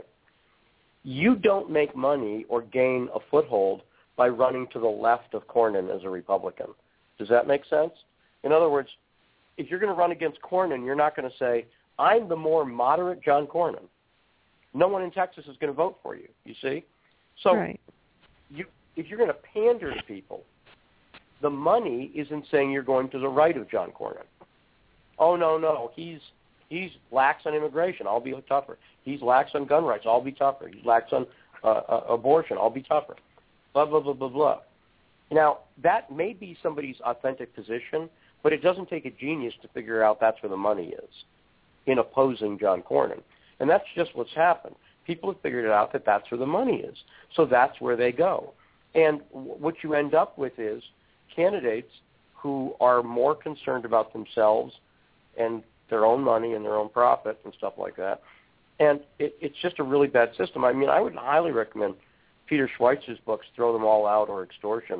You don't make money or gain a foothold by running to the left of Cornyn as a Republican. Does that make sense? In other words, if you're going to run against Cornyn, you're not going to say, I'm the more moderate John Cornyn. No one in Texas is going to vote for you, you see? So right. you, if you're going to pander to people, the money isn't saying you're going to the right of John Cornyn. Oh, no, no, he's he's lax on immigration. I'll be tougher. He's lax on gun rights. I'll be tougher. He's lax on uh, uh, abortion. I'll be tougher. Blah, blah, blah, blah, blah. Now, that may be somebody's authentic position, but it doesn't take a genius to figure out that's where the money is in opposing John Cornyn. And that's just what's happened. People have figured it out that that's where the money is. So that's where they go. And w- what you end up with is candidates who are more concerned about themselves and their own money and their own profit and stuff like that. And it, it's just a really bad system. I mean, I would highly recommend Peter Schweitzer's books, Throw Them All Out or Extortion,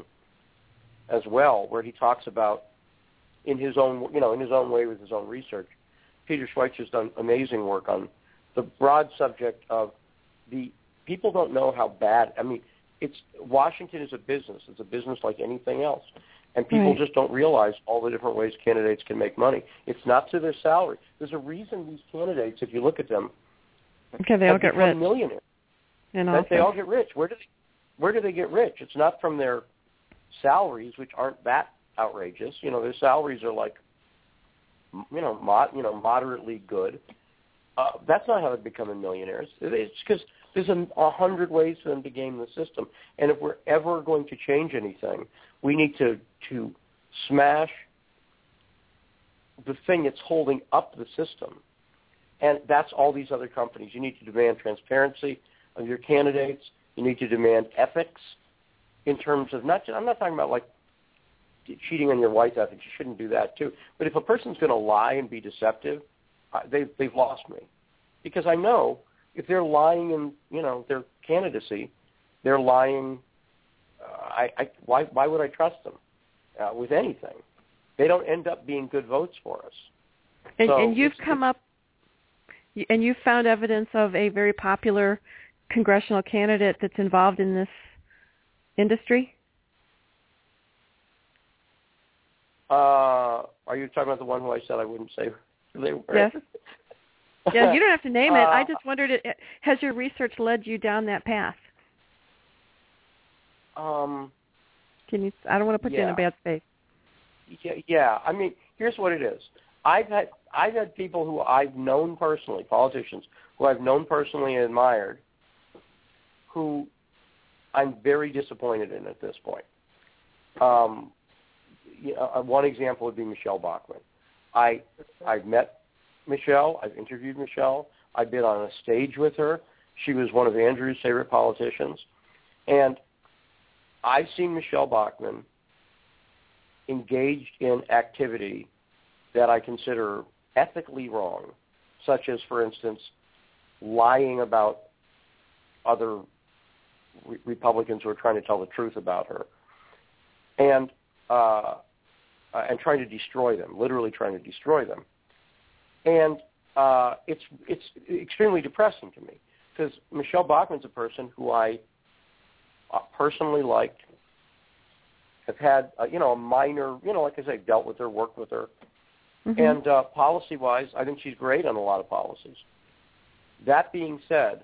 as well, where he talks about in his own, you know, in his own way with his own research. Peter Schweitzer's done amazing work on the broad subject of the people don't know how bad. I mean, it's Washington is a business. It's a business like anything else. And people right. just don't realize all the different ways candidates can make money. It's not to their salary. There's a reason these candidates, if you look at them, okay, they all get rich. Millionaires. And also, they all get rich. Where do they, where do they get rich? It's not from their salaries, which aren't that outrageous. You know, their salaries are like, you know, mod, you know, moderately good. Uh, that's not how they're becoming millionaires. It's because there's a, a hundred ways for them to game the system. And if we're ever going to change anything, we need to, to smash the thing that's holding up the system. And that's all these other companies. You need to demand transparency of your candidates. You need to demand ethics in terms of not just, I'm not talking about like cheating on your wife ethics. You shouldn't do that too. But if a person's going to lie and be deceptive, uh, they've, they've lost me. Because I know if they're lying in, you know, their candidacy, they're lying. Uh, I, I, why, why would I trust them uh, with anything? They don't end up being good votes for us. And, so and you've it's, come it's, up, and you've found evidence of a very popular congressional candidate that's involved in this industry? Uh, are you talking about the one who I said I wouldn't say who they were? Yes. Yeah, you don't have to name it. Uh, I just wondered, has your research led you down that path? Um, Can you? I don't want to put yeah. you in a bad space. Yeah, yeah. I mean, here's what it is. I've had I've had people who I've known personally, politicians who I've known personally and admired, who I'm very disappointed in at this point. Um, you know, one example would be Michelle Bachmann. I I've met Michelle. I've interviewed Michelle. I've been on a stage with her. She was one of Andrew's favorite politicians, and I've seen Michelle Bachmann engaged in activity that I consider ethically wrong, such as, for instance, lying about other re- Republicans who are trying to tell the truth about her, and uh, uh, and trying to destroy them, literally trying to destroy them. And uh, it's it's extremely depressing to me because Michelle Bachmann's a person who I uh, personally liked, have had uh, you know a minor, you know, like I say, dealt with her, worked with her, mm-hmm. and uh, policy-wise, I think she's great on a lot of policies. That being said,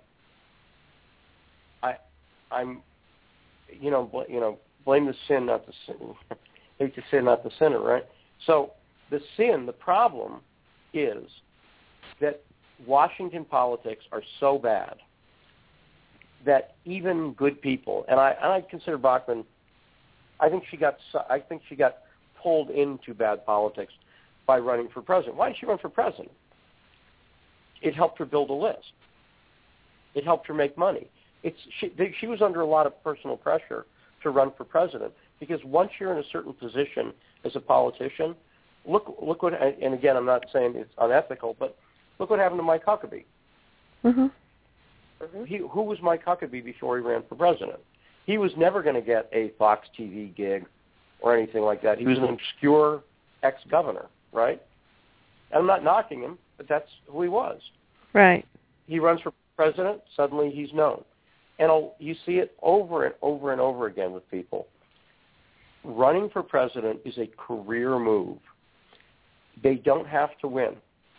I I'm you know bl- you know blame the sin, not the sin. Hate to sin, not the sinner, right? So the sin, the problem is that Washington politics are so bad that even good people, and I and I consider Bachmann, I think she got I think she got pulled into bad politics by running for president. Why did she run for president? It helped her build a list. It helped her make money. It's she, she was under a lot of personal pressure to run for president because once you're in a certain position as a politician, look look what, and again, I'm not saying it's unethical, but look what happened to Mike Huckabee. Mm-hmm. He, who was Mike Huckabee before he ran for president? He was never going to get a Fox T V gig or anything like that. He was an obscure ex-governor, right? And I'm not knocking him, but that's who he was. Right. He runs for president, suddenly he's known. And I'll, you see it over and over and over again with people. Running for president is a career move. They don't have to win.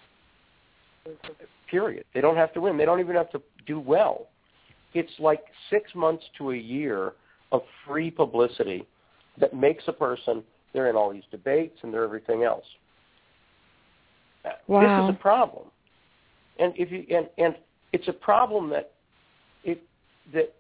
Period. They don't have to win. They don't even have to do well. It's like six months to a year of free publicity that makes a person, they're in all these debates and they're everything else. Wow. This is a problem. And if you and, and it's a problem that it that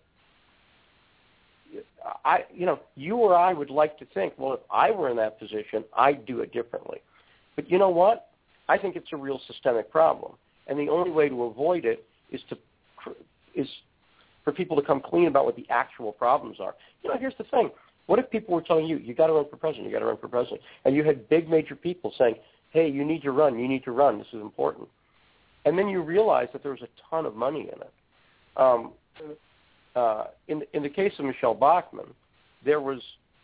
I you know, you or I would like to think, well, if I were in that position, I'd do it differently. But you know what? I think it's a real systemic problem. And the only way to avoid it is to is for people to come clean about what the actual problems are. You know, here's the thing. What if people were telling you, you got to run for president, you got to run for president, and you had big major people saying, hey, you need to run, you need to run, this is important. And then you realize that there was a ton of money in it. Um, uh, in, in the case of Michelle Bachmann, there was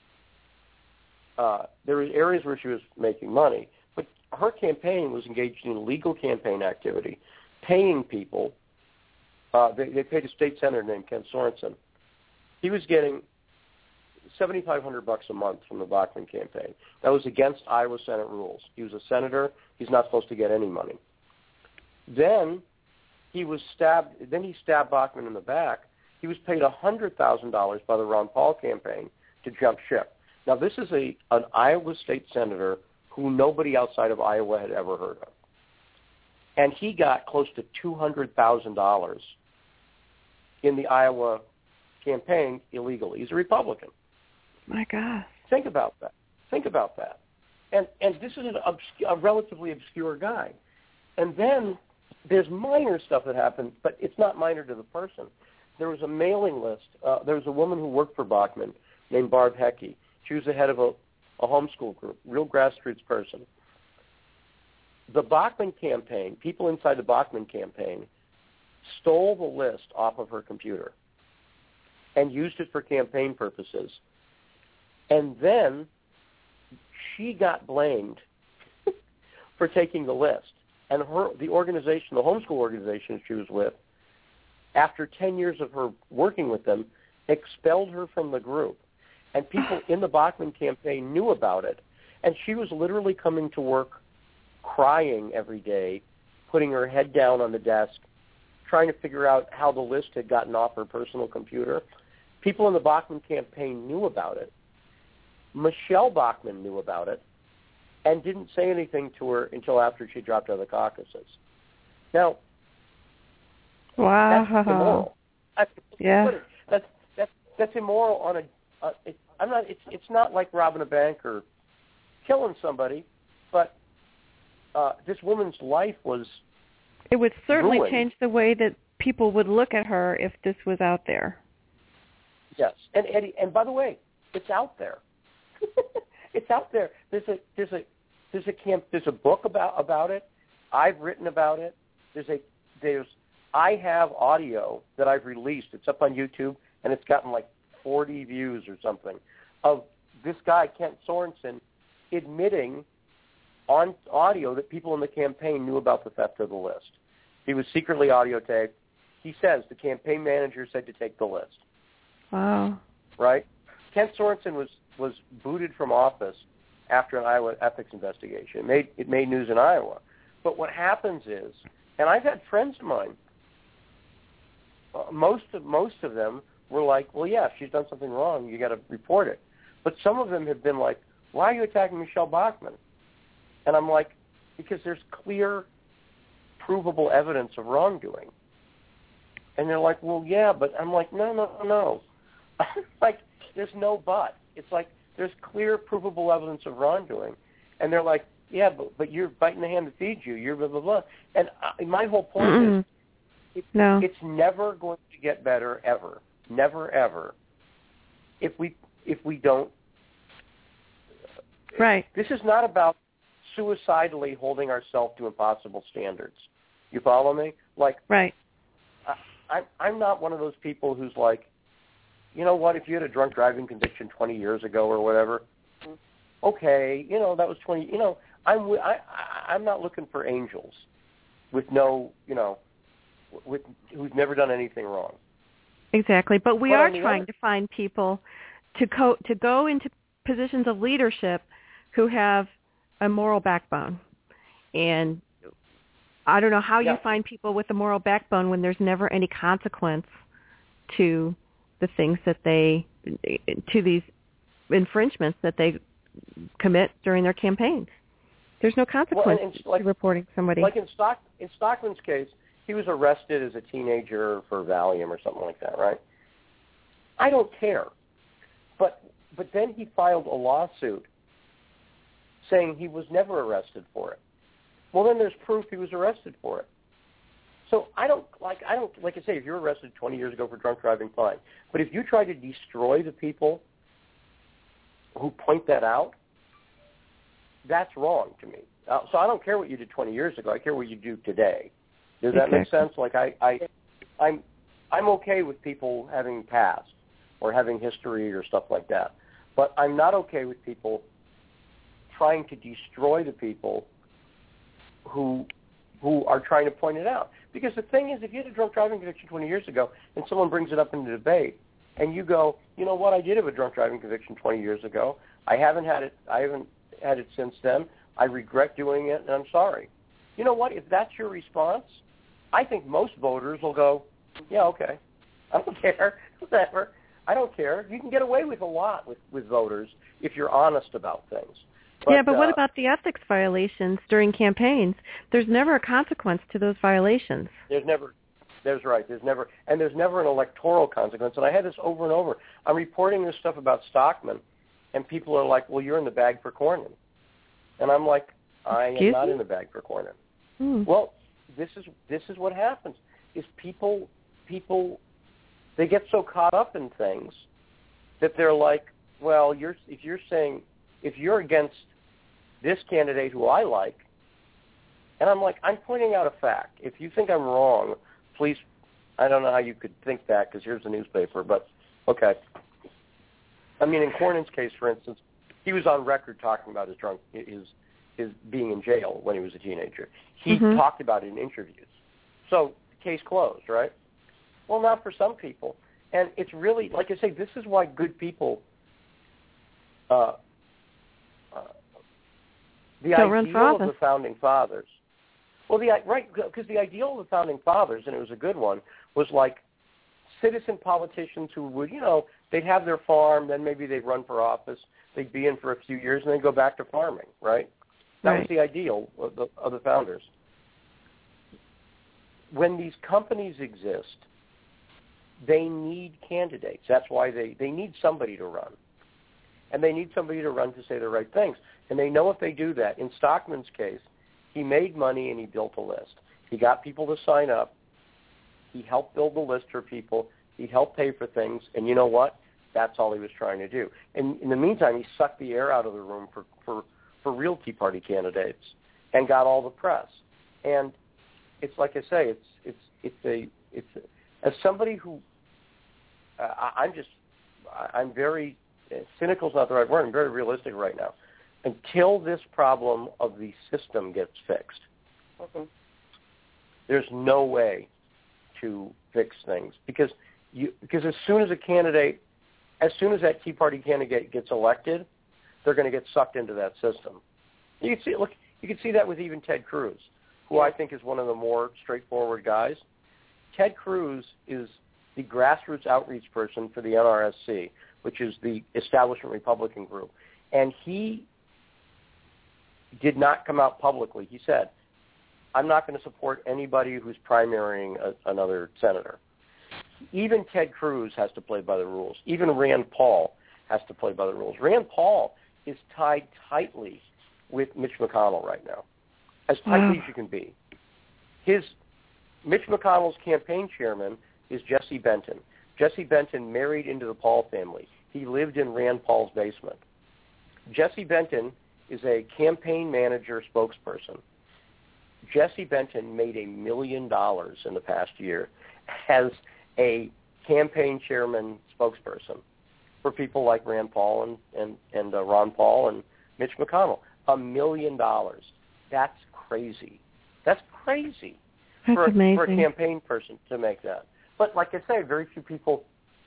uh, there were areas where she was making money, but her campaign was engaged in illegal campaign activity, paying people. Uh, they, they paid a state senator named Ken Sorensen. He was getting seventy-five hundred bucks a month from the Bachmann campaign. That was against Iowa Senate rules. He was a senator. He's not supposed to get any money. Then he was stabbed. Then he stabbed Bachmann in the back. He was paid one hundred thousand dollars by the Ron Paul campaign to jump ship. Now, this is a an Iowa state senator who nobody outside of Iowa had ever heard of. And he got close to two hundred thousand dollars in the Iowa campaign illegally. He's a Republican. My God. Think about that. Think about that. And and this is an obscure, a relatively obscure guy. And then there's minor stuff that happened, but it's not minor to the person. There was a mailing list. Uh, there was a woman who worked for Bachmann named Barb Hecky. She was the head of a, a homeschool group, real grassroots person. The Bachmann campaign, people inside the Bachmann campaign, stole the list off of her computer and used it for campaign purposes. And then she got blamed for taking the list. And her, the organization, the homeschool organization she was with, after ten years of her working with them, expelled her from the group. And people in the Bachmann campaign knew about it. And she was literally coming to work crying every day, putting her head down on the desk, trying to figure out how the list had gotten off her personal computer. People in the Bachmann campaign knew about it. Michelle Bachmann knew about it and didn't say anything to her until after she dropped out of the caucuses. Now, wow. that's immoral. That's, yeah. That's, that's, that's immoral on a, uh, it, I'm not, it's, it's not like robbing a bank or killing somebody, but uh, this woman's life was It would certainly ruined. change the way that people would look at her if this was out there. Yes, and Eddie, and by the way, it's out there. It's out there. There's a there's a there's a camp there's a book about about it. I've written about it. There's a there's I have audio that I've released. It's up on YouTube, and it's gotten like forty views or something of this guy Kent Sorensen admitting on audio that people in the campaign knew about the theft of the list. He was secretly audio taped. He says the campaign manager said to take the list. Wow. Right? Kent Sorensen was, was booted from office after an Iowa ethics investigation. It made, it made news in Iowa. But what happens is, and I've had friends of mine, uh, most of most of them were like, well, yeah, if she's done something wrong, you got to report it. But some of them have been like, why are you attacking Michelle Bachmann? And I'm like, because there's clear, provable evidence of wrongdoing. And they're like, well, yeah, but I'm like, no, no, no. Like, there's no but. It's like there's clear, provable evidence of wrongdoing. And they're like, yeah, but, but you're biting the hand that feeds you. You're blah, blah, blah. And I, my whole point mm-hmm. is it, no. it's never going to get better, ever. Never, ever. If we if we don't. Right. This is not about suicidally holding ourselves to impossible standards. You follow me? Like, right. I, I'm I'm not one of those people who's like, you know what? If you had a drunk driving conviction twenty years ago or whatever, okay, you know that was twenty. You know, I'm I I'm not looking for angels with no, you know, with who've never done anything wrong. Exactly, but we but are trying other... to find people to co- to go into positions of leadership who have a moral backbone. And I don't know how yeah. you find people with a moral backbone when there's never any consequence to the things that they, to these infringements that they commit during their campaigns. There's no consequence well, like, to reporting somebody. Like in Stock, in Stockman's case, he was arrested as a teenager for Valium or something like that, right? I don't care. But but then he filed a lawsuit saying he was never arrested for it. Well, then there's proof he was arrested for it. So I don't like I don't like I say if you're arrested twenty years ago for drunk driving, fine. But if you try to destroy the people who point that out, that's wrong to me. Uh, so I don't care what you did twenty years ago. I care what you do today. Does that exactly. make sense? Like I, I, I'm, I'm okay with people having past or having history or stuff like that, but I'm not okay with people trying to destroy the people who, who are trying to point it out. Because the thing is, if you had a drunk driving conviction twenty years ago and someone brings it up in the debate, and you go, you know what, I did have a drunk driving conviction twenty years ago. I haven't had it. I haven't had it since then. I regret doing it, and I'm sorry. You know what? If that's your response, I think most voters will go, yeah, okay. I don't care. Whatever. I don't care. You can get away with a lot with, with voters if you're honest about things. But, yeah, but what uh, about the ethics violations during campaigns? There's never a consequence to those violations. There's never. There's right. There's never, and there's never an electoral consequence. And I had this over and over. I'm reporting this stuff about Stockman, and people are like, well, you're in the bag for Cornyn. And I'm like, I Excuse am not me? in the bag for Cornyn. Hmm. Well, this is this is what happens. Is people people they get so caught up in things that they're like, well, you're if you're saying if you're against this candidate who I like, and I'm like, I'm pointing out a fact. If you think I'm wrong, please. I don't know how you could think that because here's the newspaper, but okay. I mean, in Cornyn's case, for instance, he was on record talking about his drunk his his being in jail when he was a teenager. He mm-hmm. talked about it in interviews. So, case closed, right? Well, not for some people. And it's really, like I say, this is why good people uh, uh, The Don't run for ideal office. of the Founding Fathers, well, the right, because the ideal of the Founding Fathers, and it was a good one, was like citizen politicians who would, you know, they'd have their farm, then maybe they'd run for office, they'd be in for a few years, and then go back to farming, right? That right. was the ideal of the, of the founders. When these companies exist, they need candidates. That's why they, they need somebody to run. And they need somebody to run to say the right things. And they know if they do that. In Stockman's case, he made money and he built a list. He got people to sign up. He helped build the list for people. He helped pay for things. And you know what? That's all he was trying to do. And in the meantime, he sucked the air out of the room for, for, for real Tea Party candidates and got all the press. And it's like I say, it's it's it's a it's a, as somebody who uh, I, I'm just I'm very uh, cynical is not the right word. I'm very realistic right now. Until this problem of the system gets fixed, mm-hmm. there's no way to fix things because you because as soon as a candidate, as soon as that Tea Party candidate gets elected, they're going to get sucked into that system. You can see look, you can see that with even Ted Cruz, who I think is one of the more straightforward guys. Ted Cruz is the grassroots outreach person for the N R S C, which is the establishment Republican group, and he did not come out publicly. He said, I'm not going to support anybody who's primarying a, another senator. Even Ted Cruz has to play by the rules. Even Rand Paul has to play by the rules. Rand Paul is tied tightly with Mitch McConnell right now, as tightly wow. as you can be. His Mitch McConnell's campaign chairman is Jesse Benton. Jesse Benton married into the Paul family. He lived in Rand Paul's basement. Jesse Benton is a campaign manager spokesperson. Jesse Benton made a million dollars in the past year as a campaign chairman spokesperson for people like Rand Paul and, and, and uh, Ron Paul and Mitch McConnell. A million dollars. That's crazy. That's crazy That's for, a, amazing. for a campaign person to make that. But like I say, very few people,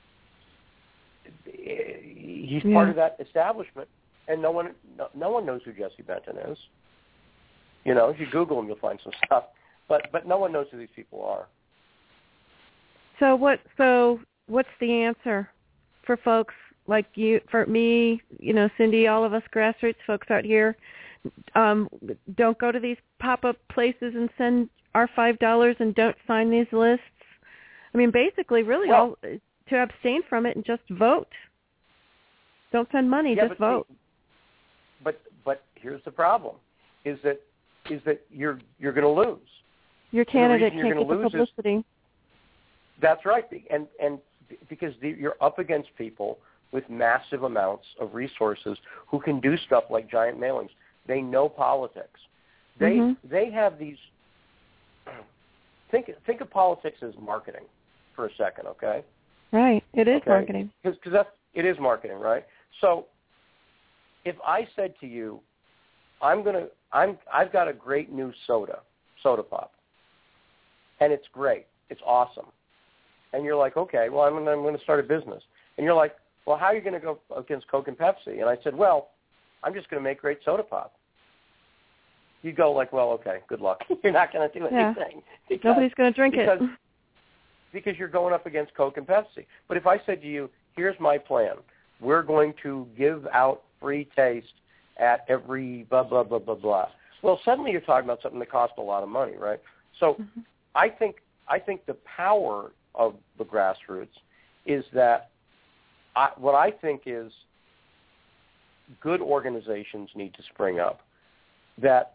he's yeah. part of that establishment. And no one, no, no one knows who Jesse Benton is. You know, if you Google him, you'll find some stuff. But but no one knows who these people are. So what? So what's the answer for folks like you, for me, you know, Cindy, all of us grassroots folks out here? Um, don't go to these pop-up places and send our five dollars, and don't sign these lists. I mean, basically, really, well, all to abstain from it and just vote. Don't send money, yeah, just but vote. See, but but here's the problem: is that is that you're you're going to lose. Your candidate you're can't get the publicity. Is, that's right, and and because the, you're up against people with massive amounts of resources who can do stuff like giant mailings. They know politics. They mm-hmm. they have these. Think think of politics as marketing for a second, okay? Right, it is okay? marketing. Because that's it is marketing, right? So if I said to you, I'm gonna I'm I've got a great new soda, soda pop, and it's great, it's awesome, and you're like, okay, well I'm gonna, I'm going to start a business, and you're like, well, how are you going to go against Coke and Pepsi? And I said, well, I'm just going to make great soda pop. You go like, well, okay, good luck. You're not going to do anything. Yeah. Because, Nobody's going to drink because, it. Because you're going up against Coke and Pepsi. But if I said to you, here's my plan. We're going to give out free taste at every blah, blah, blah, blah, blah. Well, suddenly you're talking about something that costs a lot of money, right? So mm-hmm. I think I think the power of the grassroots is that I, what I think is good organizations need to spring up that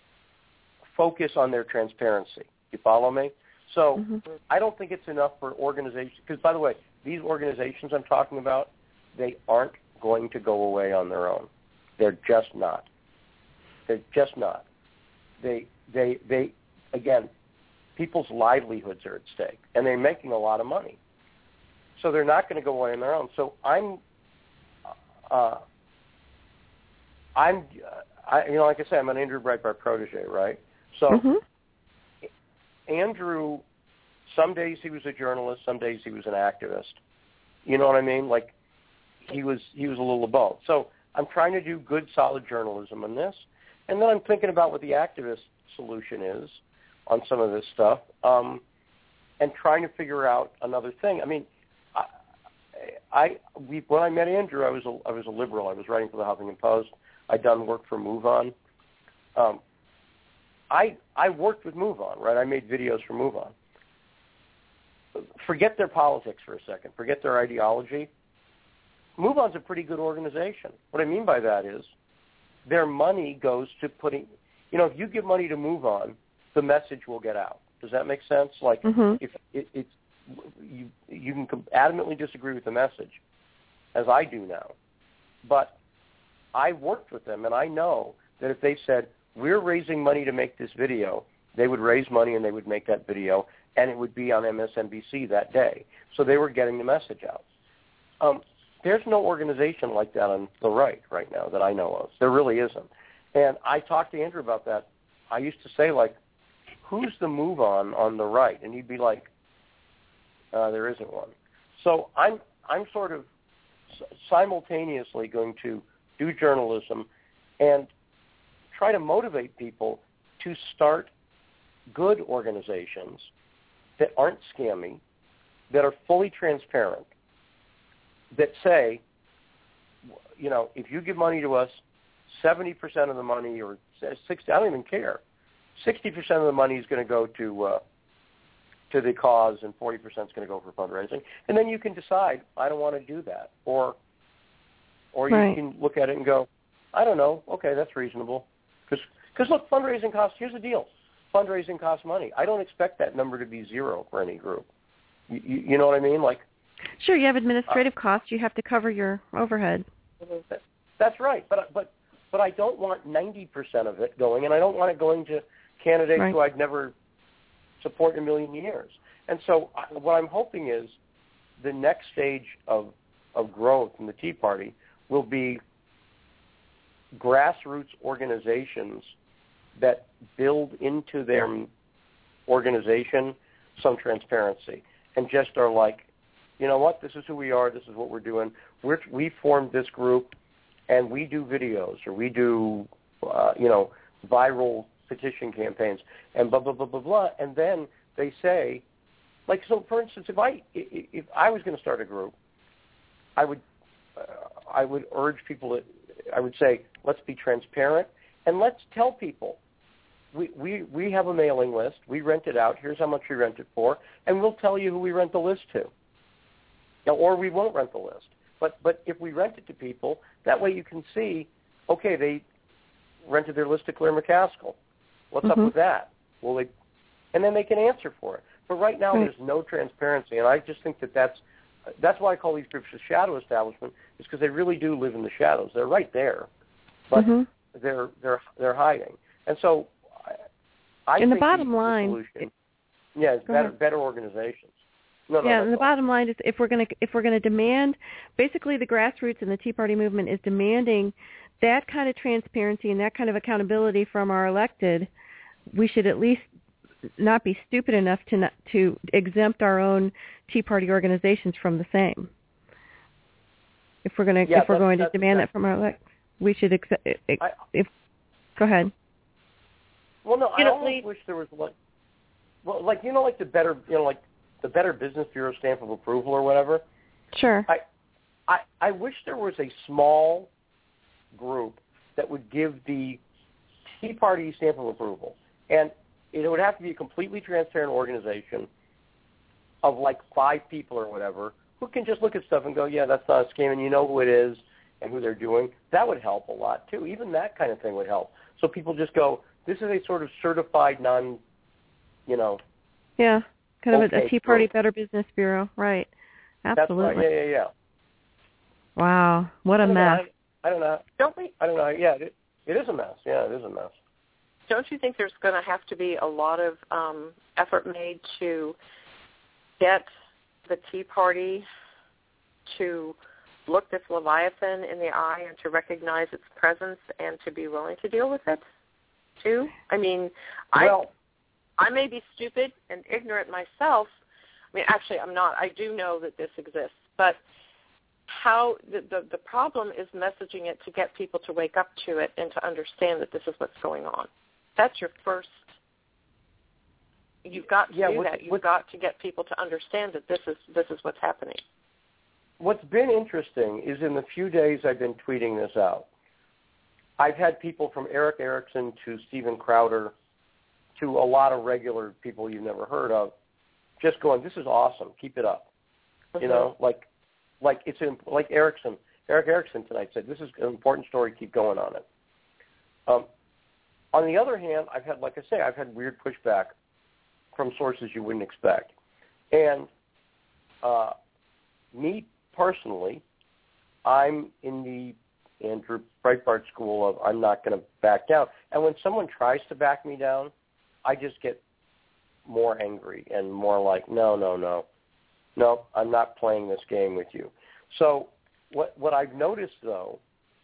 focus on their transparency. You follow me? So mm-hmm. I don't think it's enough for organizations, because, by the way, these organizations I'm talking about, they aren't going to go away on their own. They're just not. They're just not. They, they, they. Again, people's livelihoods are at stake, and they're making a lot of money. So they're not going to go away on their own. So I'm, uh, I'm, uh, I, you know, like I said, I'm an Andrew Breitbart protege, right? So mm-hmm. Andrew, some days he was a journalist, some days he was an activist. You know what I mean? Like he was, he was a little of both. So I'm trying to do good, solid journalism in this, and then I'm thinking about what the activist solution is on some of this stuff, um, and trying to figure out another thing. I mean, I, I we, when I met Andrew, I was a, I was a liberal. I was writing for the Huffington Post. I'd done work for MoveOn. Um, I I worked with MoveOn, right? I made videos for MoveOn. Forget their politics for a second. Forget their ideology. MoveOn's a pretty good organization. What I mean by that is their money goes to putting, you know, if you give money to MoveOn, the message will get out. Does that make sense? Like, mm-hmm. if it, it's, you, you can adamantly disagree with the message, as I do now, but I worked with them, and I know that if they said, we're raising money to make this video, they would raise money and they would make that video, and it would be on M S N B C that day. So they were getting the message out. Um, there's no organization like that on the right right now that I know of. There really isn't. And I talked to Andrew about that. I used to say, like, who's the MoveOn on the right? And he'd be like, uh, there isn't one. So I'm I'm sort of simultaneously going to do journalism and try to motivate people to start good organizations that aren't scammy, that are fully transparent, that say, you know, if you give money to us, seventy percent of the money, or sixty, I don't even care, sixty percent of the money is going to go to uh, to the cause, and forty percent is going to go for fundraising. And then you can decide, I don't want to do that. Or or you right. can look at it and go, I don't know, okay, that's reasonable. Because, look, fundraising costs, here's the deal. Fundraising costs money. I don't expect that number to be zero for any group. You, you, you know what I mean? Like, sure, you have administrative uh, costs. You have to cover your overhead. That, that's right. But but but I don't want ninety percent of it going, and I don't want it going to candidates right. who I'd never support in a million years. And so I, what I'm hoping is the next stage of of growth in the Tea Party will be grassroots organizations that build into their organization some transparency and just are like, you know what, this is who we are, this is what we're doing. We're, we formed this group, and we do videos, or we do, uh, you know, viral petition campaigns, and blah, blah, blah, blah, blah. And then they say, like, so for instance, if I if I was going to start a group, I would uh, I would urge people to, I would say, let's be transparent, and let's tell people, we, we, we have a mailing list, we rent it out, here's how much we rent it for, and we'll tell you who we rent the list to. Now, or we won't rent the list. But but if we rent it to people, that way you can see, okay, they rented their list to Claire McCaskill. What's mm-hmm. up with that? Well, they, and then they can answer for it. But right now right. there's no transparency, and I just think that that's, that's why I call these groups the shadow establishment, is because they really do live in the shadows. They're right there, but mm-hmm. they're they're they're hiding. And so I, I and think the bottom the, line, the solution, yeah, is better ahead. better organizations. No, no, yeah, no, and the no. bottom line is if we're going to if we're going to demand, basically the grassroots and the Tea Party movement is demanding that kind of transparency and that kind of accountability from our elected. We should at least not be stupid enough to not, to exempt our own Tea Party organizations from the same. If we're going to yeah, if we're going to demand that, that from our elect, we should accept. If, I, if go ahead. Well, no, you I know, almost wish there was like, well, like you know, like the better, you know, like the Better Business Bureau stamp of approval or whatever. Sure. I, I, I wish there was a small group that would give the Tea Party stamp of approval, and it would have to be a completely transparent organization of like five people or whatever who can just look at stuff and go, yeah, that's not a scam, and you know who it is and who they're doing. That would help a lot too. Even that kind of thing would help. So people just go, this is a sort of certified non, you know. Yeah, kind of okay a, a Tea Party group. Better Business Bureau, right? Absolutely. That's right. Yeah, yeah, yeah. Wow, what a I don't mess. Know, I, I don't know. Don't we? I don't know. Yeah, it, it is a mess. Yeah, it is a mess. Don't you think there's going to have to be a lot of um, effort made to get the Tea Party to look this Leviathan in the eye and to recognize its presence and to be willing to deal with it, too? I mean, well, I I may be stupid and ignorant myself. I mean, actually, I'm not. I do know that this exists. But how the, the the problem is messaging it to get people to wake up to it and to understand that this is what's going on. That's your first. You've got to yeah, do what, that. You've what, got to get people to understand that this is this is what's happening. What's been interesting is in the few days I've been tweeting this out, I've had people from Eric Erickson to Steven Crowder to a lot of regular people you've never heard of, just going, "This is awesome. Keep it up." Mm-hmm. You know, like like it's an, like Erickson. Eric Erickson tonight said, "This is an important story. Keep going on it." Um, on the other hand, I've had, like I say, I've had weird pushback from sources you wouldn't expect, and uh, me personally, I'm in the Andrew Breitbart school of I'm not going to back down. And when someone tries to back me down, I just get more angry and more like, no, no, no, no, I'm not playing this game with you. So what what I've noticed though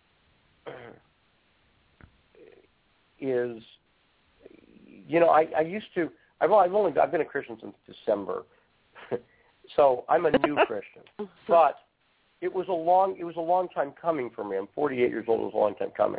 is, you know, I, I used to. I've, I've only I've been a Christian since December, so I'm a new Christian. But it was a long it was a long time coming for me. I'm forty-eight years old. It was a long time coming.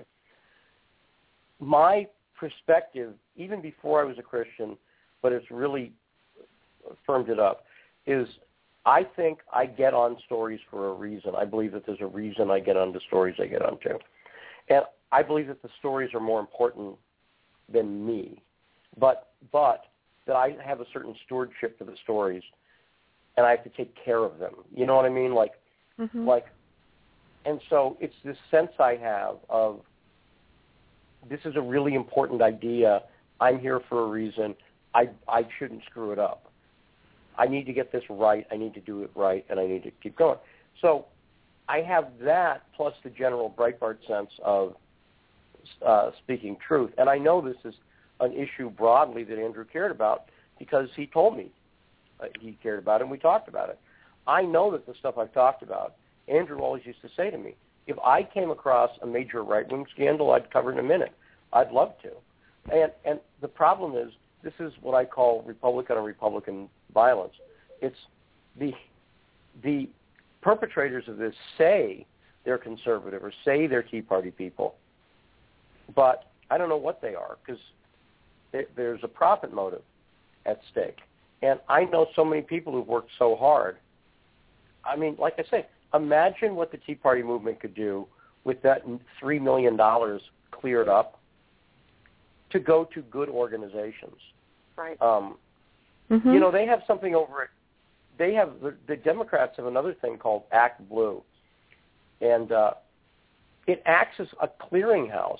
My perspective, even before I was a Christian, but it's really firmed it up, is I think I get on stories for a reason. I believe that there's a reason I get onto stories I get onto, and I believe that the stories are more important than me. But but that I have a certain stewardship for the stories, and I have to take care of them. You know what I mean? Like, mm-hmm. like, and so it's this sense I have of this is a really important idea. I'm here for a reason. I I shouldn't screw it up. I need to get this right. I need to do it right, and I need to keep going. So I have that plus the general Breitbart sense of uh, speaking truth, and I know this is an issue broadly that Andrew cared about because he told me uh, he cared about it and we talked about it. I know that the stuff I've talked about, Andrew always used to say to me, if I came across a major right-wing scandal, I'd cover it in a minute. I'd love to. And and the problem is, this is what I call Republican on Republican violence. It's the the perpetrators of this say they're conservative or say they're Tea Party people, but I don't know what they are because there's a profit motive at stake. And I know so many people who've worked so hard. I mean, like I say, imagine what the Tea Party movement could do with that three million dollars cleared up to go to good organizations. Right. Um, mm-hmm. You know, they have something over it. They have, the, the Democrats have another thing called Act Blue. And uh, it acts as a clearinghouse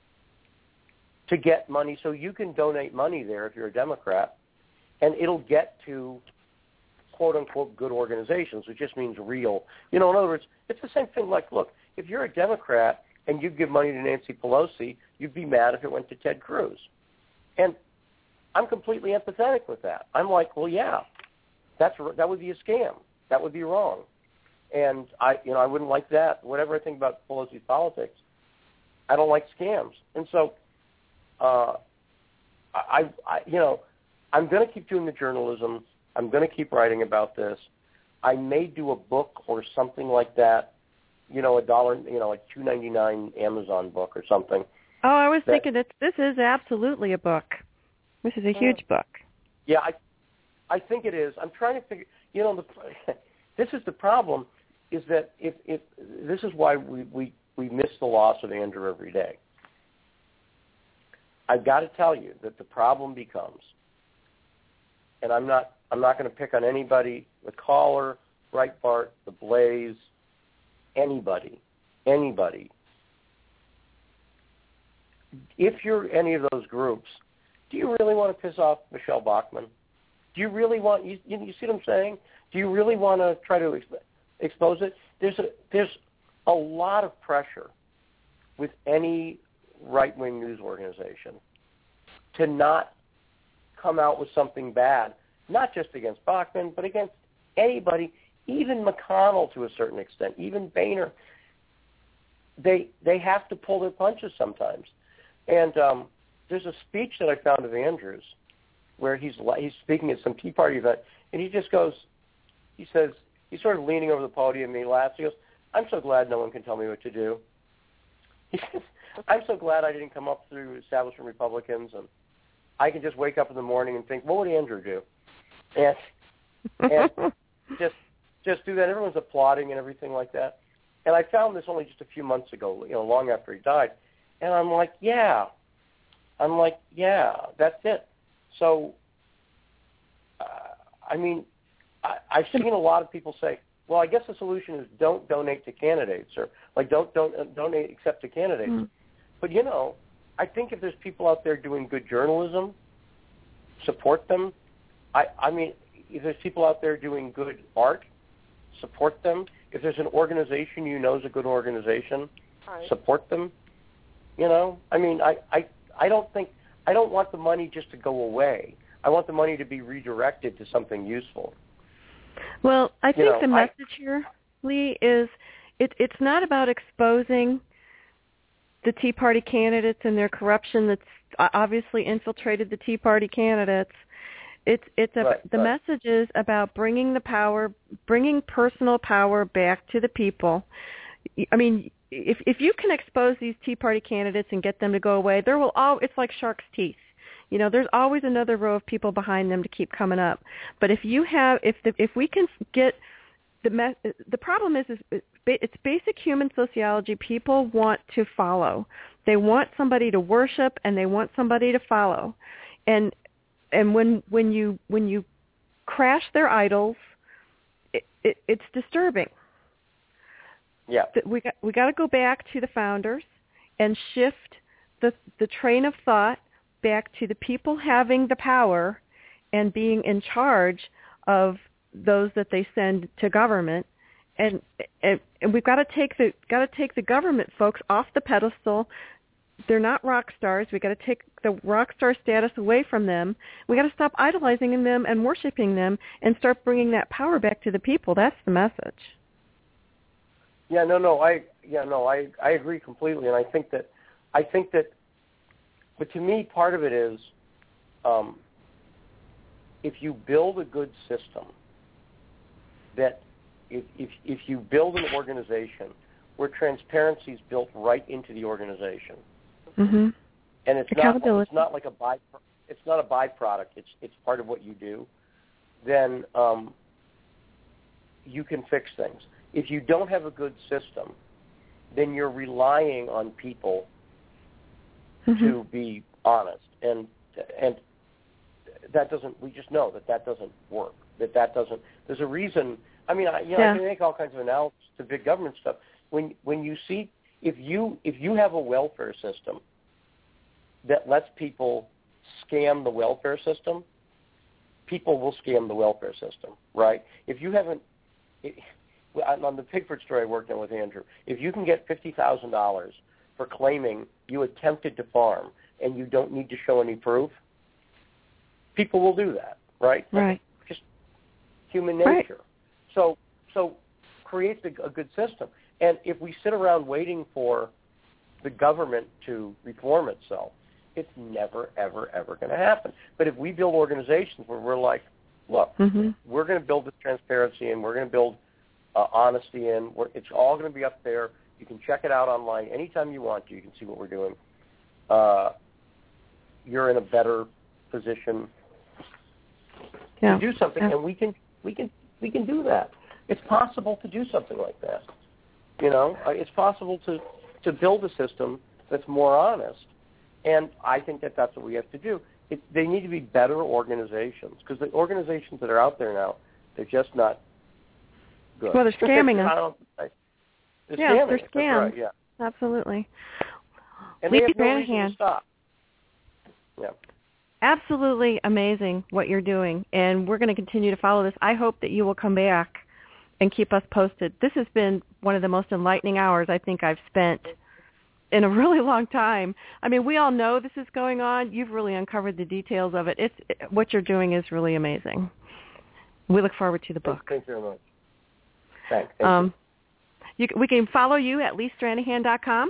to get money, so you can donate money there if you're a Democrat, and it'll get to quote-unquote good organizations, which just means real. You know, in other words, it's the same thing like, look, if you're a Democrat and you give money to Nancy Pelosi, you'd be mad if it went to Ted Cruz. And I'm completely empathetic with that. I'm like, well, yeah, that's that would be a scam. That would be wrong. And I, you know, I wouldn't like that. Whatever I think about Pelosi's politics, I don't like scams. And so, Uh, I, I, you know, I'm going to keep doing the journalism. I'm going to keep writing about this. I may do a book or something like that. You know, a dollar, you know, like two ninety-nine Amazon book or something. Oh, I was that, thinking that this is absolutely a book. This is a huge book. Yeah, I, I think it is. I'm trying to figure. You know, the, this is the problem. Is that if if this is why we we we miss the loss of Andrew every day. I've got to tell you that the problem becomes, and I'm not I'm not going to pick on anybody, the Caller, Breitbart, the Blaze, anybody, anybody. If you're any of those groups, do you really want to piss off Michelle Bachmann? Do you really want, you, you see what I'm saying? Do you really want to try to exp- expose it? There's a, there's a lot of pressure with any right-wing news organization to not come out with something bad, not just against Bachmann, but against anybody, even McConnell to a certain extent, even Boehner. They they have to pull their punches sometimes. And um, there's a speech that I found of Andrews where he's he's speaking at some Tea Party event, and he just goes, he says, he's sort of leaning over the podium, and he laughs. He goes, I'm so glad no one can tell me what to do. I'm so glad I didn't come up through establishment Republicans, and I can just wake up in the morning and think, what would Andrew do? And and just just do that. Everyone's applauding and everything like that. And I found this only just a few months ago, you know, long after he died. And I'm like, yeah. I'm like, yeah, that's it. So, uh, I mean, I, I've seen a lot of people say, well, I guess the solution is don't donate to candidates, or like don't don't uh, donate except to candidates. Mm. But you know, I think if there's people out there doing good journalism, support them. I I mean, if there's people out there doing good art, support them. If there's an organization you know is a good organization, right. support them. You know, I mean, I, I I don't think I don't want the money just to go away. I want the money to be redirected to something useful. Well, I think you know, the message I, here, Lee, is it, it's not about exposing the Tea Party candidates and their corruption that's obviously infiltrated the Tea Party candidates. It's it's a, right, the right. message is about bringing the power, bringing personal power back to the people. I mean, if if you can expose these Tea Party candidates and get them to go away, there will all it's like shark's teeth. You know, there's always another row of people behind them to keep coming up. But if you have, if the, if we can get the me, the problem is, is it's basic human sociology. People want to follow. They want somebody to worship, and they want somebody to follow. And and when when you when you crash their idols, it, it, it's disturbing. Yeah, we got we got to go back to the founders and shift the the train of thought back to the people having the power and being in charge of those that they send to government, and and, and we've got to take the got to take the government folks off the pedestal. They're not rock stars. We've got to take the rock star status away from them. We've got to stop idolizing them and worshiping them and start bringing that power back to the people. That's the message. Yeah, no, no, I yeah, no, I, I agree completely, and I think that I think that, but to me, part of it is, um, if you build a good system, that if if if you build an organization where transparency is built right into the organization, mm-hmm. and it's not it's not like a by it's not a byproduct, it's it's part of what you do, then um, you can fix things. If you don't have a good system, then you're relying on people mm-hmm. to be honest, and and that doesn't. We just know that that doesn't work. That that doesn't. There's a reason. I mean, I, you know, yeah. I can make all kinds of analysis to big government stuff. When when you see if you if you have a welfare system that lets people scam the welfare system, people will scam the welfare system, right? If you haven't. It, on the Pigford story I worked on with Andrew, if you can get fifty thousand dollars for claiming you attempted to farm and you don't need to show any proof, people will do that, right? Right. Just human nature. Right. So so create a, a good system. And if we sit around waiting for the government to reform itself, it's never, ever, ever going to happen. But if we build organizations where we're like, look, mm-hmm. we're going to build this transparency and we're going to build Uh, honesty in. We're, it's all going to be up there. You can check it out online anytime you want to. You can see what we're doing. Uh, you're in a better position yeah. to do something, yeah. and we can we can we can do that. It's possible to do something like that. You know, uh, it's possible to to build a system that's more honest, and I think that that's what we have to do. It, they need to be better organizations, because the organizations that are out there now, they're just not. Good. Well, they're scamming us. They're yeah, scamming they're scams. Right, yeah. Absolutely. And they have no reason to stop. Yeah. Absolutely amazing what you're doing, and we're going to continue to follow this. I hope that you will come back and keep us posted. This has been one of the most enlightening hours I think I've spent in a really long time. I mean, we all know this is going on. You've really uncovered the details of it. It's what you're doing is really amazing. We look forward to the book. Thank you very much. Thanks. Thank um, you. you. We can follow you at lee stranahan dot com,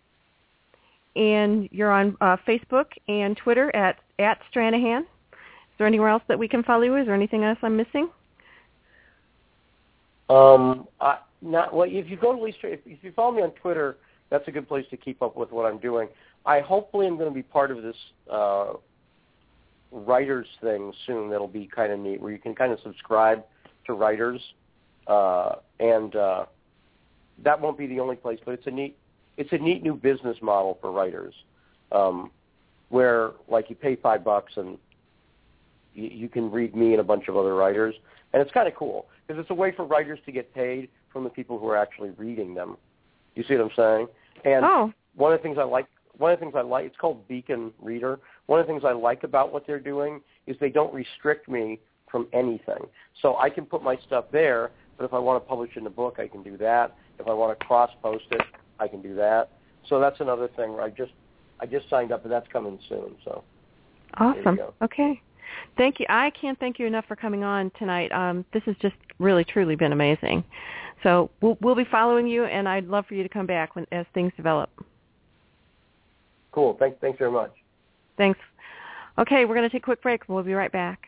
and you're on uh, Facebook and Twitter at, at Stranahan. Is there anywhere else that we can follow you? Is there anything else I'm missing? Um, I, not well. If you go to Lee Stranahan, if you follow me on Twitter, that's a good place to keep up with what I'm doing. I hopefully am going to be part of this uh, writers thing soon. That'll be kind of neat, where you can kind of subscribe to writers, uh, and uh, that won't be the only place, but it's a neat, it's a neat new business model for writers, um, where like you pay five bucks and you, you can read me and a bunch of other writers, and it's kind of cool because it's a way for writers to get paid from the people who are actually reading them. You see what I'm saying? And oh. one of the things I like, one of the things I like, it's called Beacon Reader. One of the things I like about what they're doing is they don't restrict me from anything. So I can put my stuff there, but if I want to publish in a book, I can do that. If I want to cross-post it, I can do that. So that's another thing where I just I just signed up, and that's coming soon. So awesome. Okay. Thank you. I can't thank you enough for coming on tonight. Um, this has just really, truly been amazing. So we'll, we'll be following you, and I'd love for you to come back when, as things develop. Cool. Thanks, thanks very much. Thanks. Okay, we're going to take a quick break. We'll be right back.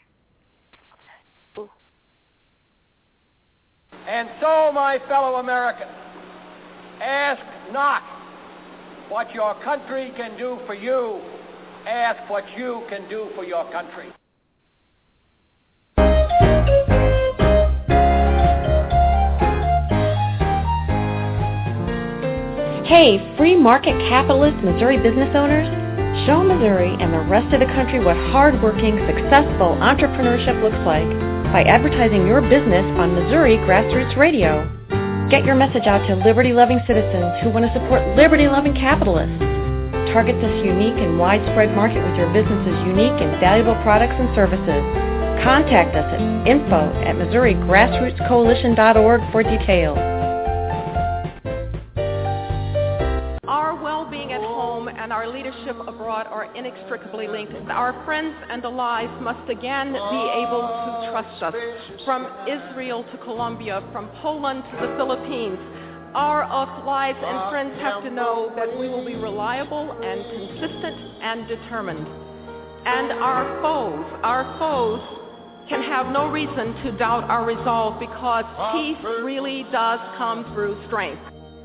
And so, my fellow Americans, ask not what your country can do for you. Ask what you can do for your country. Hey, free market capitalist Missouri business owners, show Missouri and the rest of the country what hardworking, successful entrepreneurship looks like by advertising your business on Missouri Grassroots Radio. Get your message out to liberty-loving citizens who want to support liberty-loving capitalists. Target this unique and widespread market with your business's unique and valuable products and services. Contact us at info at Missouri Grassroots Coalition dot org for details. Our well-being at home and our leadership abroad are inextricably linked. Our friends and allies must again be able to trust us. From Israel to Colombia, from Poland to the Philippines, our allies and friends have to know that we will be reliable and consistent and determined. And our foes, our foes can have no reason to doubt our resolve because peace really does come through strength.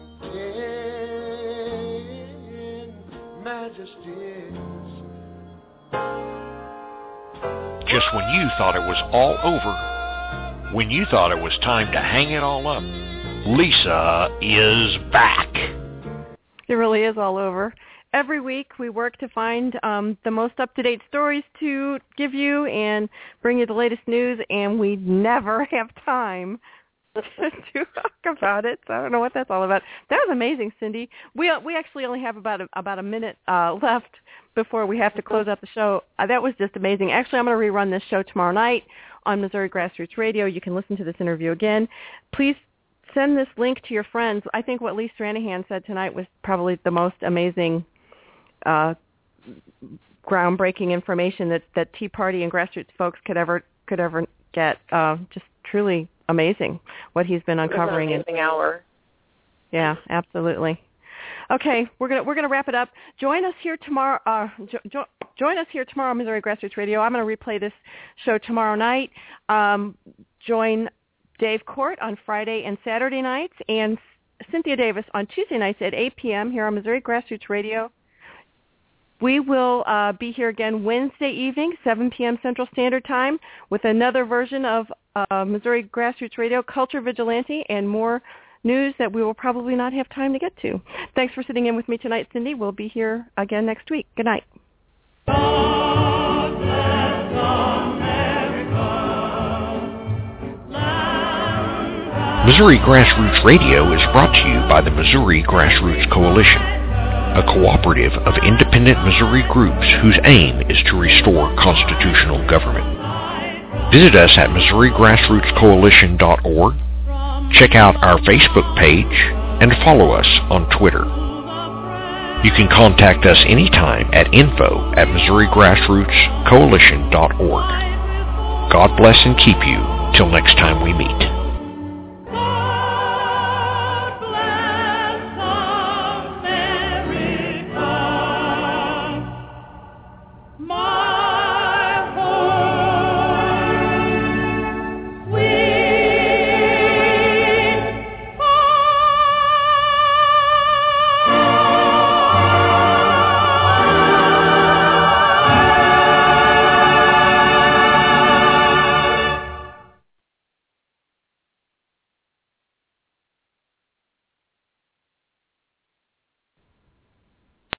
Just when you thought it was all over, when you thought it was time to hang it all up, Lisa is back. It really is all over. Every week we work to find um, the most up-to-date stories to give you and bring you the latest news, and we never have time to talk about it. So I don't know what that's all about. That was amazing, Cindy. We we actually only have about a, about a minute uh, left before we have to close out the show. Uh, that was just amazing. Actually, I'm going to rerun this show tomorrow night on Missouri Grassroots Radio. You can listen to this interview again. Please send this link to your friends. I think what Lee Stranahan said tonight was probably the most amazing, uh, groundbreaking information that, that Tea Party and grassroots folks could ever could ever get. Uh, just truly amazing what he's been uncovering. It was an amazing hour. Yeah, absolutely. Okay, we're gonna we're gonna wrap it up. Join us here tomorrow. Uh, jo- jo- join us here tomorrow on Missouri Grassroots Radio. I'm going to replay this show tomorrow night. Um, join Dave Court on Friday and Saturday nights, and Cynthia Davis on Tuesday nights at eight p.m. here on Missouri Grassroots Radio. We will uh, be here again Wednesday evening, seven p.m. Central Standard Time, with another version of uh, Missouri Grassroots Radio, Culture Vigilante, and more news that we will probably not have time to get to. Thanks for sitting in with me tonight, Cindy. We'll be here again next week. Good night. God bless America. Missouri Grassroots Radio is brought to you by the Missouri Grassroots Coalition, a cooperative of independent Missouri groups whose aim is to restore constitutional government. Visit us at Missouri Grassroots Coalition dot org, check out our Facebook page, and follow us on Twitter. You can contact us anytime at info at Missouri Grassroots Coalition dot org. God bless and keep you till next time we meet.